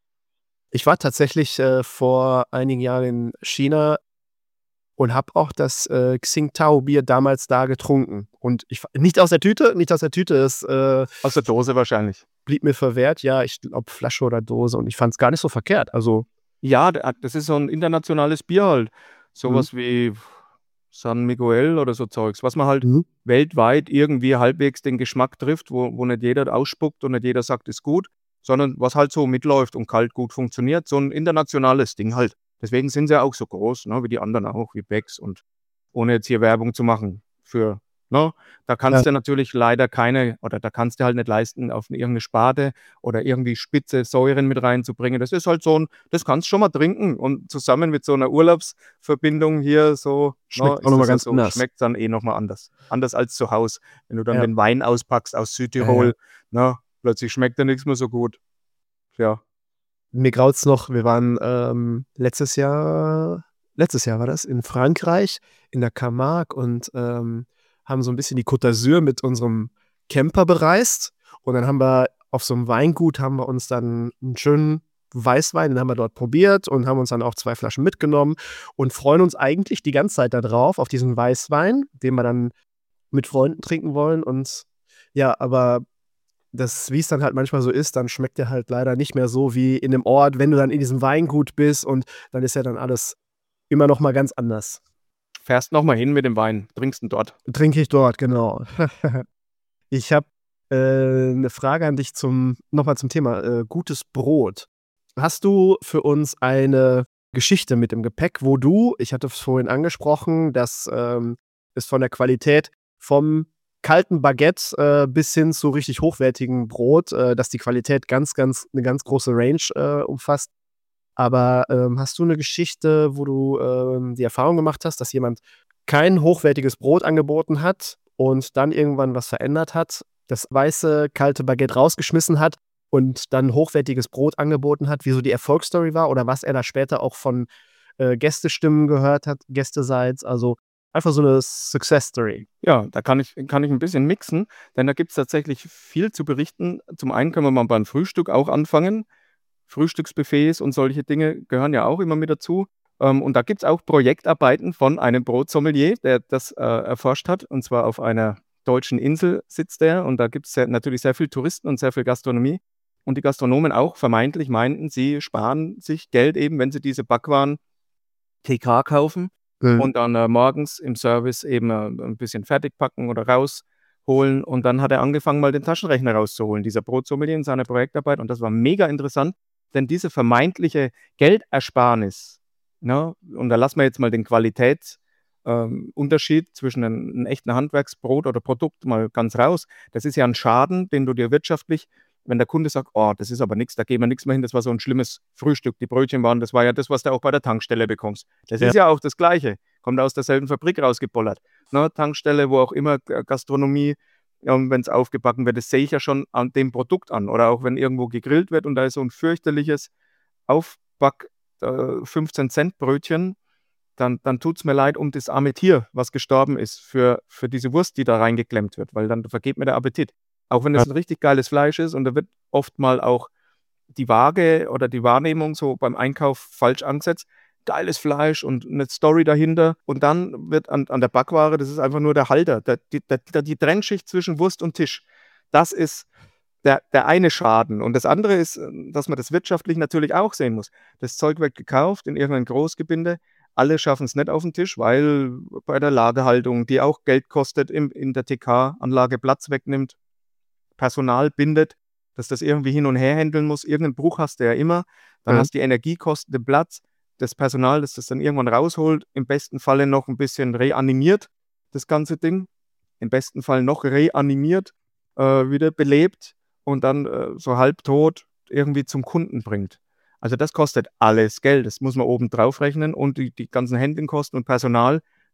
Ich war tatsächlich äh, vor einigen Jahren in China und habe auch das äh, Tsingtao-Bier damals da getrunken. Und ich fa- nicht aus der Tüte, nicht aus der Tüte, es äh, Aus der Dose wahrscheinlich. blieb mir verwehrt. Ja, ich glaube Flasche oder Dose und ich fand es gar nicht so verkehrt. Also, Ja, d- das ist so ein internationales Bier halt. mhm. Sowas wie San Miguel oder so Zeugs, was man halt Mhm. weltweit irgendwie halbwegs den Geschmack trifft, wo, wo nicht jeder ausspuckt und nicht jeder sagt, ist gut, sondern was halt so mitläuft und kalt gut funktioniert. So ein internationales Ding halt. Deswegen sind sie ja auch so groß, ne, wie die anderen auch, wie Becks und ohne jetzt hier Werbung zu machen für, ne, da Ja. kannst du natürlich leider keine, oder da kannst du halt nicht leisten, auf irgendeine Sparte oder irgendwie spitze Säuren mit reinzubringen. Das ist halt so ein, das kannst du schon mal trinken und zusammen mit so einer Urlaubsverbindung hier so, ne, Schmeckt auch ist nochmal das ja ganz so, anders. schmeckt dann eh nochmal anders. Anders als zu Hause. Wenn du dann Ja. den Wein auspackst aus Ja, ja. Südtirol, ne, plötzlich schmeckt er nichts mehr so gut. Ja. Mir graut's noch, wir waren ähm, letztes Jahr, letztes Jahr war das, in Frankreich, in der Camargue und ähm, haben so ein bisschen die Côte d'Azur mit unserem Camper bereist. Und dann haben wir auf so einem Weingut haben wir uns dann einen schönen Weißwein, den haben wir dort probiert und haben uns dann auch zwei Flaschen mitgenommen und freuen uns eigentlich die ganze Zeit darauf, auf diesen Weißwein, den wir dann mit Freunden trinken wollen. Und ja, aber das, wie es dann halt manchmal so ist, dann schmeckt der halt leider nicht mehr so wie in dem Ort, wenn du dann in diesem Weingut bist und dann ist ja dann alles immer noch mal ganz anders. Fährst nochmal hin mit dem Wein, trinkst ihn dort. Trinke ich dort, genau. Ich habe äh, eine Frage an dich zum, nochmal zum Thema äh, gutes Brot. Hast du für uns eine Geschichte mit im Gepäck, wo du, ich hatte es vorhin angesprochen, dass ähm, es von der Qualität vom kalten Baguette äh, bis hin zu richtig hochwertigem Brot, äh, dass die Qualität ganz, ganz, eine ganz große Range äh, umfasst. Aber ähm, hast du eine Geschichte, wo du ähm, die Erfahrung gemacht hast, dass jemand kein hochwertiges Brot angeboten hat und dann irgendwann was verändert hat, das weiße, kalte Baguette rausgeschmissen hat und dann hochwertiges Brot angeboten hat, wie so die Erfolgsstory war oder was er da später auch von äh, Gästestimmen gehört hat, Gästeseits, also einfach so eine Success-Story. Ja, da kann ich, kann ich ein bisschen mixen, denn da gibt es tatsächlich viel zu berichten. Zum einen können wir mal beim Frühstück auch anfangen. Frühstücksbuffets und solche Dinge gehören ja auch immer mit dazu. Ähm, und da gibt es auch Projektarbeiten von einem Brotsommelier, der das äh, erforscht hat. Und zwar auf einer deutschen Insel sitzt der. Und da gibt es natürlich sehr viel Touristen und sehr viel Gastronomie. Und die Gastronomen auch vermeintlich meinten, sie sparen sich Geld eben, wenn sie diese Backwaren T K kaufen und dann äh, morgens im Service eben äh, ein bisschen fertig packen oder rausholen. Und dann hat er angefangen, mal den Taschenrechner rauszuholen, dieser Brotsommelier in seiner Projektarbeit. Und das war mega interessant, denn diese vermeintliche Geldersparnis, ne, und da lassen wir jetzt mal den Qualitätsunterschied ähm, zwischen einem, einem echten Handwerksbrot oder Produkt mal ganz raus. Das ist ja ein Schaden, den du dir wirtschaftlich, wenn der Kunde sagt, oh, das ist aber nichts, da gehen wir nichts mehr hin, das war so ein schlimmes Frühstück, die Brötchen waren, das war ja das, was du auch bei der Tankstelle bekommst. Das Ja. ist ja auch das Gleiche, kommt aus derselben Fabrik rausgebollert. Ne, Tankstelle, wo auch immer, G- Gastronomie, wenn es aufgebacken wird, das sehe ich ja schon an dem Produkt an. Oder auch wenn irgendwo gegrillt wird und da ist so ein fürchterliches Aufback äh, fünfzehn Cent Brötchen, dann, dann tut es mir leid um das arme Tier, was gestorben ist, für, für diese Wurst, die da reingeklemmt wird, weil dann vergeht mir der Appetit. Auch wenn es ein richtig geiles Fleisch ist und da wird oft mal auch die Waage oder die Wahrnehmung so beim Einkauf falsch angesetzt. Geiles Fleisch und eine Story dahinter. Und dann wird an, an der Backware, das ist einfach nur der Halter, der, die, der, die Trennschicht zwischen Wurst und Tisch. Das ist der, der eine Schaden. Und das andere ist, dass man das wirtschaftlich natürlich auch sehen muss. Das Zeug wird gekauft in irgendein Großgebinde. Alle schaffen es nicht auf den Tisch, weil bei der Lagerhaltung, die auch Geld kostet, im, in der T K-Anlage Platz wegnimmt, Personal bindet, dass das irgendwie hin und her handeln muss. Irgendeinen Bruch hast du ja immer. Dann Mhm. hast du die Energiekosten, den Platz, das Personal, das das dann irgendwann rausholt. Im besten Falle noch ein bisschen reanimiert, das ganze Ding. Im besten Fall noch reanimiert, äh, wieder belebt und dann äh, so halbtot irgendwie zum Kunden bringt. Also das kostet alles Geld. Das muss man oben drauf rechnen und die, die ganzen Handlingkosten und Personal,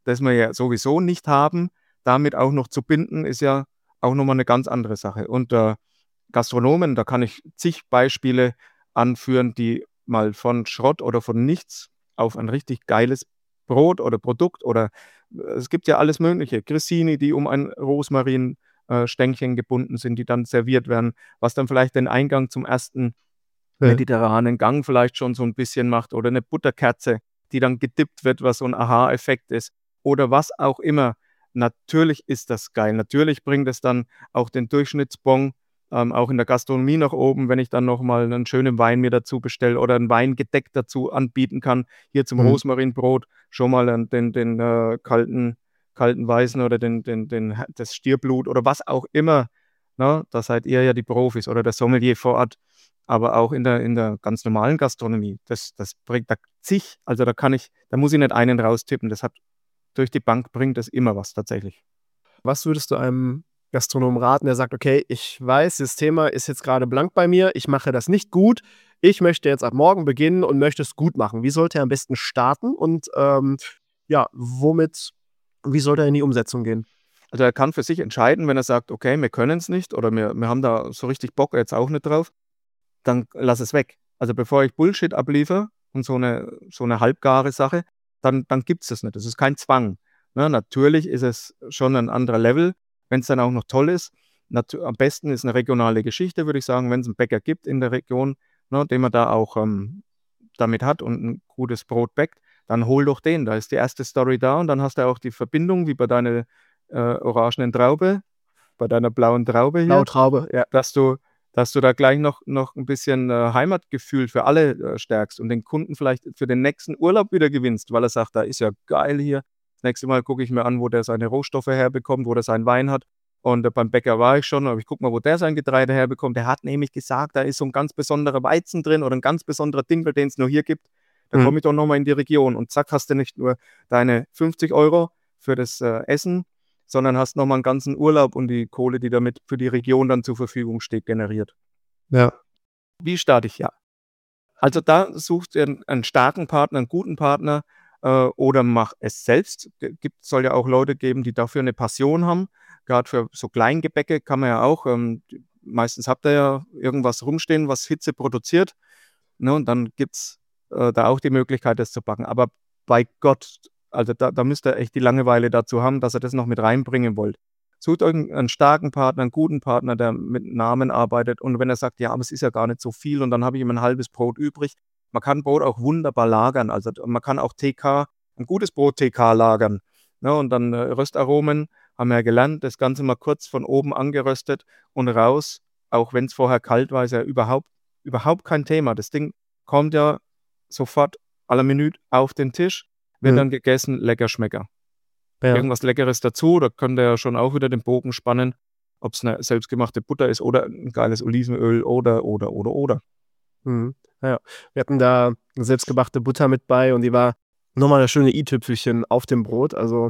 das wir ja sowieso nicht haben, damit auch noch zu binden, ist ja auch nochmal eine ganz andere Sache. Und äh, Gastronomen, da kann ich zig Beispiele anführen, die mal von Schrott oder von nichts auf ein richtig geiles Brot oder Produkt oder äh, es gibt ja alles Mögliche. Grissini, die um ein Rosmarinstängchen gebunden sind, die dann serviert werden, was dann vielleicht den Eingang zum ersten Ja. mediterranen Gang vielleicht schon so ein bisschen macht oder eine Butterkerze, die dann gedippt wird, was so ein Aha-Effekt ist oder was auch immer. Natürlich ist das geil. Natürlich bringt es dann auch den Durchschnittsbon ähm, auch in der Gastronomie nach oben, wenn ich dann nochmal einen schönen Wein mir dazu bestelle oder ein Weingedeck dazu anbieten kann. Hier zum Mhm. Rosmarinbrot schon mal den, den, den äh, kalten, kalten Weißen oder den, den, den, das Stierblut oder was auch immer. Ne? Da seid ihr ja die Profis oder der Sommelier vor Ort. Aber auch in der, in der ganz normalen Gastronomie, das, das bringt da zig, also da kann ich, da muss ich nicht einen raustippen, das hat durch die Bank bringt das immer was tatsächlich. Was würdest du einem Gastronomen raten, der sagt, okay, ich weiß, das Thema ist jetzt gerade blank bei mir, ich mache das nicht gut, ich möchte jetzt ab morgen beginnen und möchte es gut machen. Wie sollte er am besten starten und ähm, ja, womit, wie sollte er in die Umsetzung gehen? Also er kann für sich entscheiden, wenn er sagt, okay, wir können es nicht oder wir, wir haben da so richtig Bock jetzt auch nicht drauf, dann lass es weg. Also bevor ich Bullshit abliefere und so eine, so eine halbgare Sache, dann, dann gibt es das nicht. Das ist kein Zwang. Ne, natürlich ist es schon ein anderer Level, wenn es dann auch noch toll ist. Natu- am besten ist eine regionale Geschichte, würde ich sagen, wenn es einen Bäcker gibt in der Region, ne, den man da auch ähm, damit hat und ein gutes Brot bäckt, dann hol doch den. Da ist die erste Story da und dann hast du auch die Verbindung, wie bei deiner äh, orangenen Traube, bei deiner blauen Traube hier, Blaue Traube, ja. dass du, dass du da gleich noch, noch ein bisschen äh, Heimatgefühl für alle äh, stärkst und den Kunden vielleicht für den nächsten Urlaub wieder gewinnst, weil er sagt, da ist ja geil hier. Das nächste Mal gucke ich mir an, wo der seine Rohstoffe herbekommt, wo der seinen Wein hat. Und äh, beim Bäcker war ich schon, aber ich gucke mal, wo der sein Getreide herbekommt. Der hat nämlich gesagt, da ist so ein ganz besonderer Weizen drin oder ein ganz besonderer Dinkel, den es nur hier gibt. Da Mhm. komme ich doch nochmal in die Region und zack, hast du nicht nur deine fünfzig Euro für das äh, Essen, sondern hast nochmal einen ganzen Urlaub und die Kohle, die damit für die Region dann zur Verfügung steht, generiert. Ja. Wie starte ich? Ja. Also da suchst du einen, einen starken Partner, einen guten Partner äh, oder mach es selbst. Gibt soll ja auch Leute geben, die dafür eine Passion haben. Gerade für so Kleingebäcke kann man ja auch, ähm, die- meistens habt ihr ja irgendwas rumstehen, was Hitze produziert. Ne, und dann gibt es äh, da auch die Möglichkeit, das zu backen. Aber bei Gott, also da, da müsst ihr echt die Langeweile dazu haben, dass ihr das noch mit reinbringen wollt. Sucht euch einen, einen starken Partner, einen guten Partner, der mit Namen arbeitet. Und wenn er sagt, ja, aber es ist ja gar nicht so viel und dann habe ich ihm ein halbes Brot übrig. Man kann Brot auch wunderbar lagern. Also man kann auch T K, ein gutes Brot T K lagern. Ne, und dann äh, Röstaromen, haben wir ja gelernt, das Ganze mal kurz von oben angeröstet und raus, auch wenn es vorher kalt war, ist ja überhaupt, überhaupt kein Thema. Das Ding kommt ja sofort à la Minute auf den Tisch, wird Mhm. dann gegessen, lecker Schmecker. Ja. Irgendwas Leckeres dazu, da könnt ihr ja schon auch wieder den Bogen spannen, ob es eine selbstgemachte Butter ist oder ein geiles Olivenöl oder, oder, oder, oder. Mhm. Ja. Wir hatten da eine selbstgemachte Butter mit bei und die war nochmal das schöne i-Tüpfelchen auf dem Brot. Also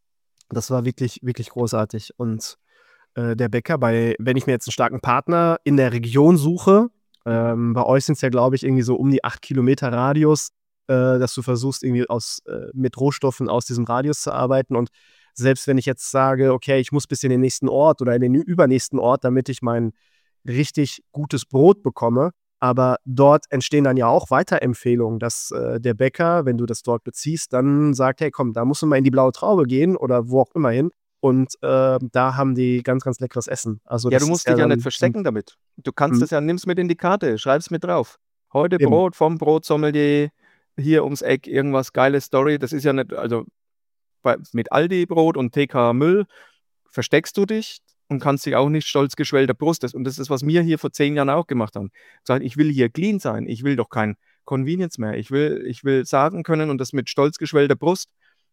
das war wirklich, wirklich großartig. Und äh, der Bäcker, bei, wenn ich mir jetzt einen starken Partner in der Region suche, ähm, bei euch sind es ja, glaube ich, irgendwie so um die acht Kilometer Radius, äh, dass du versuchst, irgendwie aus, äh, mit Rohstoffen aus diesem Radius zu arbeiten. Und selbst wenn ich jetzt sage, okay, ich muss bis in den nächsten Ort oder in den übernächsten Ort, damit ich mein richtig gutes Brot bekomme, aber dort entstehen dann ja auch Weiterempfehlungen, dass äh, der Bäcker, wenn du das dort beziehst, dann sagt, hey komm, da musst du mal in die blaue Traube gehen oder wo auch immer hin. Und äh, da haben die ganz, ganz leckeres Essen. Also Ja, das du ist musst ja dich ja dann nicht verstecken damit. Du kannst Mhm. es ja, nimm's mit in die Karte, schreib's mit drauf. Heute Eben. Brot vom Brotsommelier, hier ums Eck, irgendwas geile Story. Das ist ja nicht, also bei, mit Aldi-Brot und T K Müll versteckst du dich und kannst dich auch nicht stolz geschwellter Brust. Das- Und das ist, was wir hier vor zehn Jahren auch gemacht haben. Gesagt, ich will hier clean sein, ich will doch kein Convenience mehr. Ich will, ich will sagen können und das mit stolz geschwellter Brust,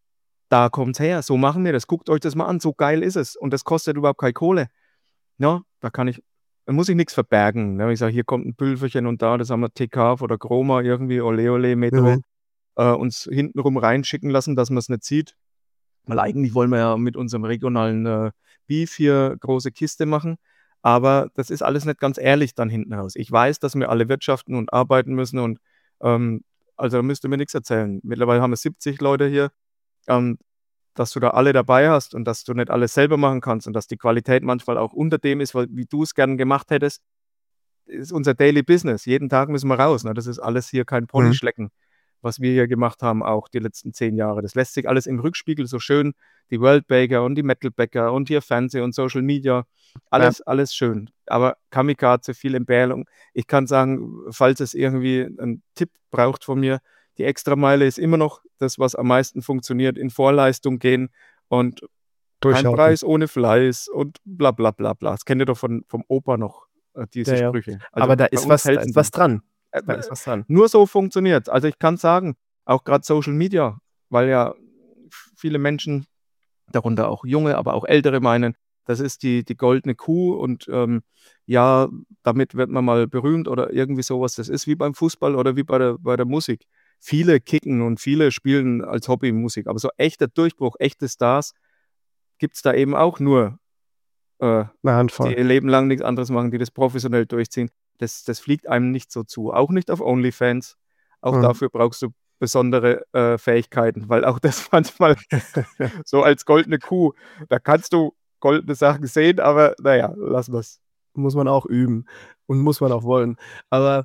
da kommt's her, so machen wir das. Guckt euch das mal an, so geil ist es. Und das kostet überhaupt keine Kohle. Ja, da kann ich, da muss ich nichts verbergen. Ne? Ich sage, hier kommt ein Pülverchen und da, das haben wir T K oder Chroma irgendwie, Ole Ole, Metro, Mhm. äh, uns hintenrum reinschicken lassen, dass man es nicht sieht. Weil eigentlich wollen wir ja mit unserem regionalen äh, Beef hier große Kiste machen. Aber das ist alles nicht ganz ehrlich dann hinten raus. Ich weiß, dass wir alle wirtschaften und arbeiten müssen und ähm, also da müsst ihr mir nichts erzählen. Mittlerweile haben wir siebzig Leute hier. Ähm, dass du da alle dabei hast und dass du nicht alles selber machen kannst und dass die Qualität manchmal auch unter dem ist, weil, wie du es gern gemacht hättest, ist unser Daily Business. Jeden Tag müssen wir raus. Ne? Das ist alles hier kein Ponyschlecken, was wir hier gemacht haben, auch die letzten zehn Jahre. Das lässt sich alles im Rückspiegel so schön, die World Baker und die Metal Baker und hier Fernsehen und Social Media, alles, ja. alles schön. Aber Kamikaze, viel Empfehlung. Ich kann sagen, falls es irgendwie einen Tipp braucht von mir, die Extrameile ist immer noch das, was am meisten funktioniert, in Vorleistung gehen und kein Preis ohne Fleiß und bla bla bla bla. Das kennt ihr doch von, vom Opa noch, äh, diese Ja, ja. Sprüche. Also Aber da bei ist, uns was, da helfen ist was die. dran. Äh, Da ist was dran. Nur so funktioniert. Also ich kann sagen, auch gerade Social Media, weil ja viele Menschen, darunter auch junge, aber auch ältere meinen, das ist die, die goldene Kuh und ähm, ja, damit wird man mal berühmt oder irgendwie sowas. Das ist wie beim Fußball oder wie bei der, bei der Musik. Viele kicken und viele spielen als Hobby Musik, aber so echter Durchbruch, echte Stars gibt es da eben auch nur, äh, Eine die Handvoll. ihr Leben lang nichts anderes machen, die das professionell durchziehen. Das, das fliegt einem nicht so zu. Auch nicht auf OnlyFans. Auch Mhm. dafür brauchst du besondere äh, Fähigkeiten, weil auch das manchmal so als goldene Kuh, da kannst du goldene Sachen sehen, aber naja, lassen wir es. Muss man auch üben und muss man auch wollen. Aber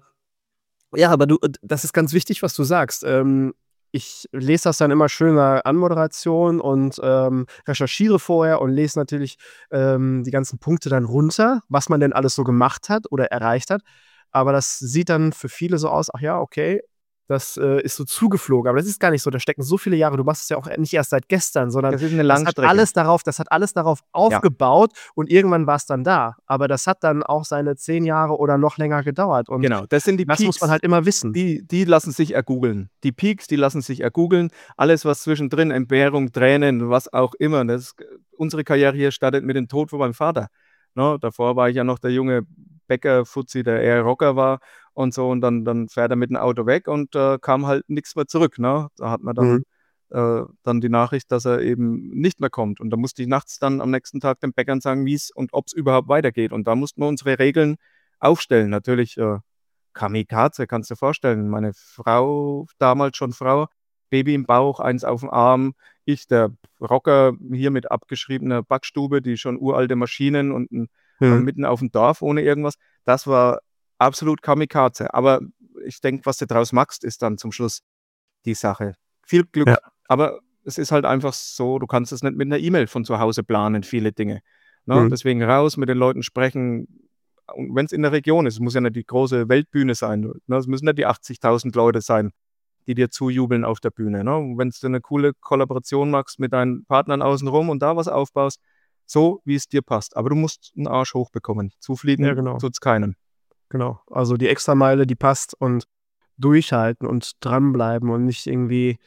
ja, aber du, das ist ganz wichtig, was du sagst. Ähm, ich lese das dann immer schön in der Anmoderation und ähm, recherchiere vorher und lese natürlich ähm, die ganzen Punkte dann runter, was man denn alles so gemacht hat oder erreicht hat. Aber das sieht dann für viele so aus, ach ja, okay, das äh, ist so zugeflogen. Aber das ist gar nicht so. Da stecken so viele Jahre. Du machst es ja auch nicht erst seit gestern, sondern Das ist eine das hat Langstrecke. alles darauf, das hat alles darauf aufgebaut und irgendwann war es dann da. Aber das hat dann auch seine zehn Jahre oder noch länger gedauert. Und Genau, das sind die das muss man Peaks. halt immer wissen. Die, die lassen sich ergoogeln. Die Peaks, die lassen sich ergoogeln. Alles, was zwischendrin, Entbehrung, Tränen, was auch immer. Das, unsere Karriere hier startet mit dem Tod von meinem Vater. Ne? Davor war ich ja noch der junge Bäcker-Fuzzi, der eher Rocker war und so. Und dann, dann fährt er mit dem Auto weg und äh, kam halt nichts mehr zurück. Ne? Da hat man dann, Mhm. äh, dann die Nachricht, dass er eben nicht mehr kommt. Und da musste ich nachts dann am nächsten Tag den Bäckern sagen, wie es und ob es überhaupt weitergeht. Und da mussten wir unsere Regeln aufstellen. Natürlich äh, Kamikaze, kannst du dir vorstellen. Meine Frau, damals schon Frau, Baby im Bauch, eins auf dem Arm. Ich, der Rocker, hier mit abgeschriebener Backstube, die schon uralte Maschinen und ein, Mhm. mitten auf dem Dorf ohne irgendwas. Das war absolut Kamikaze. Aber ich denke, was du draus machst, ist dann zum Schluss die Sache. Viel Glück. Ja. Aber es ist halt einfach so, du kannst es nicht mit einer E-Mail von zu Hause planen, viele Dinge. Ne? Mhm. Deswegen raus, mit den Leuten sprechen. Und wenn es in der Region ist, es muss ja nicht die große Weltbühne sein. Ne? Es müssen nicht die achtzigtausend Leute sein, die dir zujubeln auf der Bühne. Ne? Und wenn du eine coole Kollaboration machst mit deinen Partnern außenrum und da was aufbaust, so wie es dir passt. Aber du musst einen Arsch hochbekommen. Zufliegen Ja, genau. tut es keinem. Genau. Also die Extrameile, die passt und durchhalten und dranbleiben und nicht irgendwie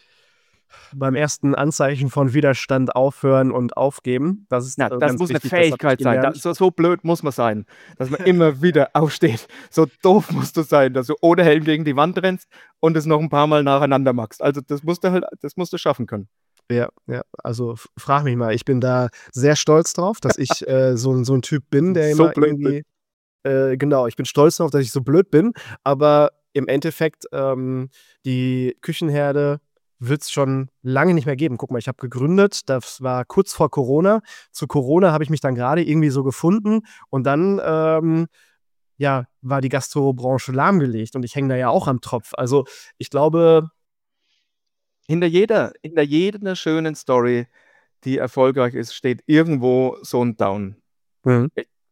beim ersten Anzeichen von Widerstand aufhören und aufgeben. Das ist Na, äh, das ganz muss eine wichtig. Das hab ich Fähigkeit sein. Da, gelernt. so, so blöd muss man sein, dass man immer wieder aufsteht. So doof musst du sein, dass du ohne Helm gegen die Wand rennst und es noch ein paar Mal nacheinander machst. Also das musst du halt, das musst du schaffen können. Ja, ja. Also f- frag mich mal. Ich bin da sehr stolz drauf, dass ich äh, so, ein- so ein Typ bin, der So immer blöd irgendwie. Äh, genau, ich bin stolz darauf, dass ich so blöd bin. Aber im Endeffekt, ähm, die Küchenherde wird es schon lange nicht mehr geben. Guck mal, ich habe gegründet, das war kurz vor Corona. Zu Corona habe ich mich dann gerade irgendwie so gefunden und dann ähm, ja, war die Gastrobranche lahmgelegt und ich hänge da ja auch am Tropf. Also ich glaube, Hinter jeder, hinter jeder schönen Story, die erfolgreich ist, steht irgendwo so ein Down. mhm.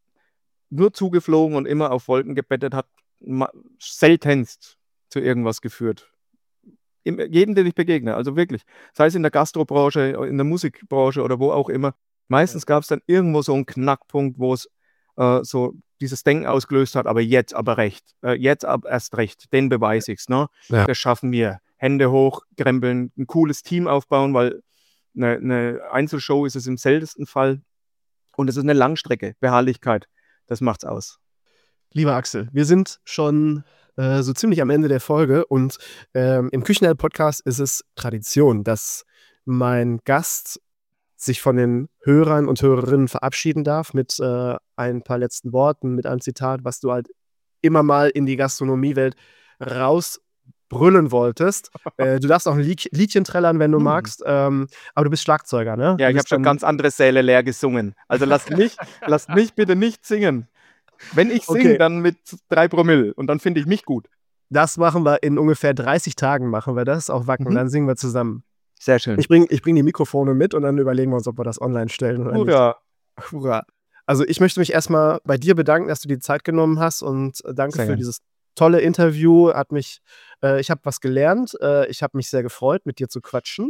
Nur zugeflogen und immer auf Wolken gebettet hat ma- seltenst zu irgendwas geführt. Im, jedem, den ich begegne, also wirklich. Sei es in der Gastrobranche, in der Musikbranche oder wo auch immer. Meistens gab es dann irgendwo so einen Knackpunkt, wo es äh, so dieses Denken ausgelöst hat, aber jetzt aber recht. Äh, jetzt ab erst recht. Den beweise ich's, ne? Ja. Das schaffen wir. Hände hoch, krempeln, ein cooles Team aufbauen, weil eine, eine Einzelshow ist es im seltensten Fall. Und es ist eine Langstrecke, Beharrlichkeit. Das macht's aus. Lieber Axel, wir sind schon äh, so ziemlich am Ende der Folge und ähm, im Küchenherd-Podcast ist es Tradition, dass mein Gast sich von den Hörern und Hörerinnen verabschieden darf mit äh, ein paar letzten Worten, mit einem Zitat, was du halt immer mal in die Gastronomiewelt raus brüllen wolltest. Äh, du darfst auch ein Lied Liedchen trällern, wenn du Hm. magst. Ähm, aber du bist Schlagzeuger, ne? Ja, Du ich habe bist schon dann ganz andere Säle leer gesungen. Also lasst mich, lasst mich bitte nicht singen. Wenn ich singe, Okay. dann mit drei Promille und dann finde ich mich gut. Das machen wir in ungefähr dreißig Tagen, machen wir das auf Wacken. Mhm. Dann singen wir zusammen. Sehr schön. Ich bringe ich bring die Mikrofone mit und dann überlegen wir uns, ob wir das online stellen oder nicht. Hurra. Hurra. Also ich möchte mich erstmal bei dir bedanken, dass du die Zeit genommen hast und äh, danke Sehr für gern. dieses tolle Interview. Hat mich, äh, ich habe was gelernt. Äh, ich habe mich sehr gefreut, mit dir zu quatschen.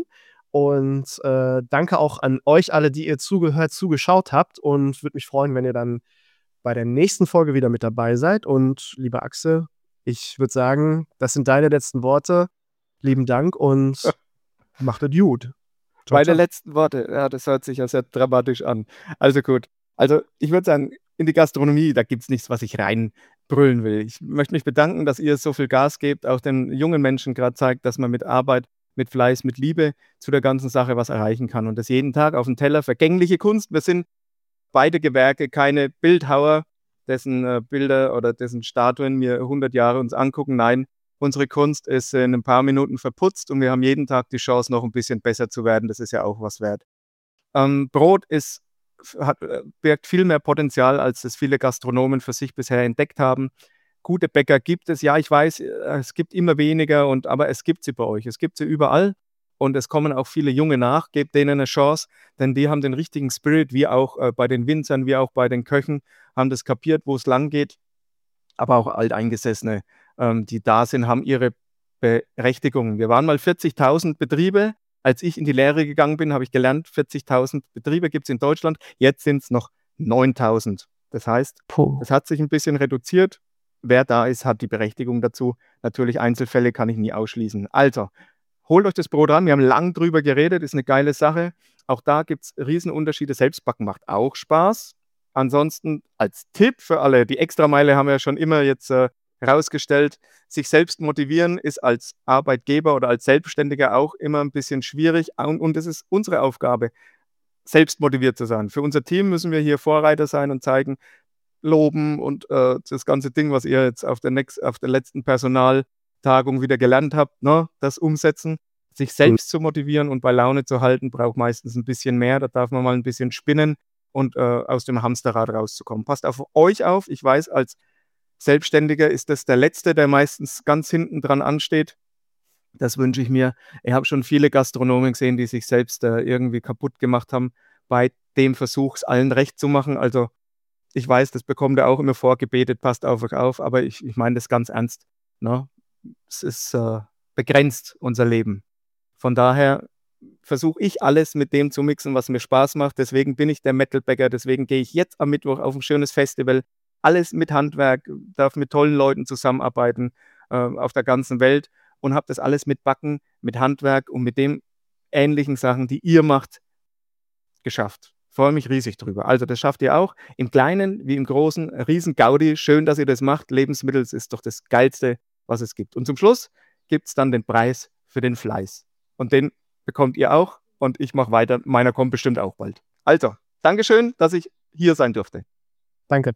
Und äh, danke auch an euch alle, die ihr zugehört, zugeschaut habt. Und würde mich freuen, wenn ihr dann bei der nächsten Folge wieder mit dabei seid. Und lieber Axel, ich würde sagen, das sind deine letzten Worte. Lieben Dank und macht es gut. Ciao, Meine ciao. letzten Worte, ja, das hört sich ja sehr dramatisch an. Also gut. Also ich würde sagen, in die Gastronomie, da gibt es nichts, was ich reinbrüllen will. Ich möchte mich bedanken, dass ihr so viel Gas gebt, auch den jungen Menschen gerade zeigt, dass man mit Arbeit, mit Fleiß, mit Liebe zu der ganzen Sache was erreichen kann. Und das jeden Tag auf dem Teller. Vergängliche Kunst. Wir sind beide Gewerke keine Bildhauer, dessen äh, Bilder oder dessen Statuen wir hundert Jahre uns angucken. Nein, unsere Kunst ist in ein paar Minuten verputzt und wir haben jeden Tag die Chance, noch ein bisschen besser zu werden. Das ist ja auch was wert. Ähm, Brot ist, hat, äh, birgt viel mehr Potenzial, als es viele Gastronomen für sich bisher entdeckt haben. Gute Bäcker gibt es, ja, ich weiß, äh, es gibt immer weniger, und, aber es gibt sie bei euch. Es gibt sie überall und es kommen auch viele Junge nach. Gebt denen eine Chance, denn die haben den richtigen Spirit, wie auch äh, bei den Winzern, wie auch bei den Köchen, haben das kapiert, wo es lang geht. Aber auch Alteingesessene, ähm, die da sind, haben ihre Berechtigung. Wir waren mal vierzigtausend Betriebe. Als ich in die Lehre gegangen bin, habe ich gelernt, vierzigtausend Betriebe gibt es in Deutschland. Jetzt sind es noch neuntausend. Das heißt, Puh. es hat sich ein bisschen reduziert. Wer da ist, hat die Berechtigung dazu. Natürlich Einzelfälle kann ich nie ausschließen. Also, holt euch das Brot ran. Wir haben lang drüber geredet, ist eine geile Sache. Auch da gibt es Riesenunterschiede. Selbstbacken macht auch Spaß. Ansonsten als Tipp für alle, die Extrameile haben wir ja schon immer jetzt äh, herausgestellt, sich selbst motivieren ist als Arbeitgeber oder als Selbstständiger auch immer ein bisschen schwierig. Und, und es ist unsere Aufgabe, selbst motiviert zu sein. Für unser Team müssen wir hier Vorreiter sein und zeigen, loben und äh, das ganze Ding, was ihr jetzt auf der, next, auf der letzten Personaltagung wieder gelernt habt, ne, das umsetzen. Sich selbst zu motivieren und bei Laune zu halten, braucht meistens ein bisschen mehr. Da darf man mal ein bisschen spinnen und äh, aus dem Hamsterrad rauszukommen. Passt auf euch auf. Ich weiß, als Selbstständiger ist das der Letzte, der meistens ganz hinten dran ansteht. Das wünsche ich mir. Ich habe schon viele Gastronomen gesehen, die sich selbst äh, irgendwie kaputt gemacht haben bei dem Versuch, es allen recht zu machen. Also ich weiß, das bekommt ihr auch immer vorgebetet, passt auf euch auf, aber ich, ich meine das ganz ernst. Ne? Es ist äh, begrenzt, unser Leben. Von daher versuche ich alles mit dem zu mixen, was mir Spaß macht. Deswegen bin ich der Metalbäcker, deswegen gehe ich jetzt am Mittwoch auf ein schönes Festival. Alles mit Handwerk, darf mit tollen Leuten zusammenarbeiten äh, auf der ganzen Welt und habe das alles mit Backen, mit Handwerk und mit den ähnlichen Sachen, die ihr macht, geschafft. Freue mich riesig drüber. Also das schafft ihr auch. Im Kleinen wie im Großen, riesen Gaudi. Schön, dass ihr das macht. Lebensmittel ist doch das Geilste, was es gibt. Und zum Schluss gibt es dann den Preis für den Fleiß. Und den bekommt ihr auch. Und ich mache weiter. Meiner kommt bestimmt auch bald. Also, Dankeschön, dass ich hier sein durfte. Danke.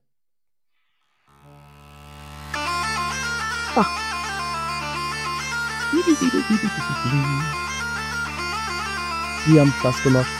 Die haben Spaß gemacht.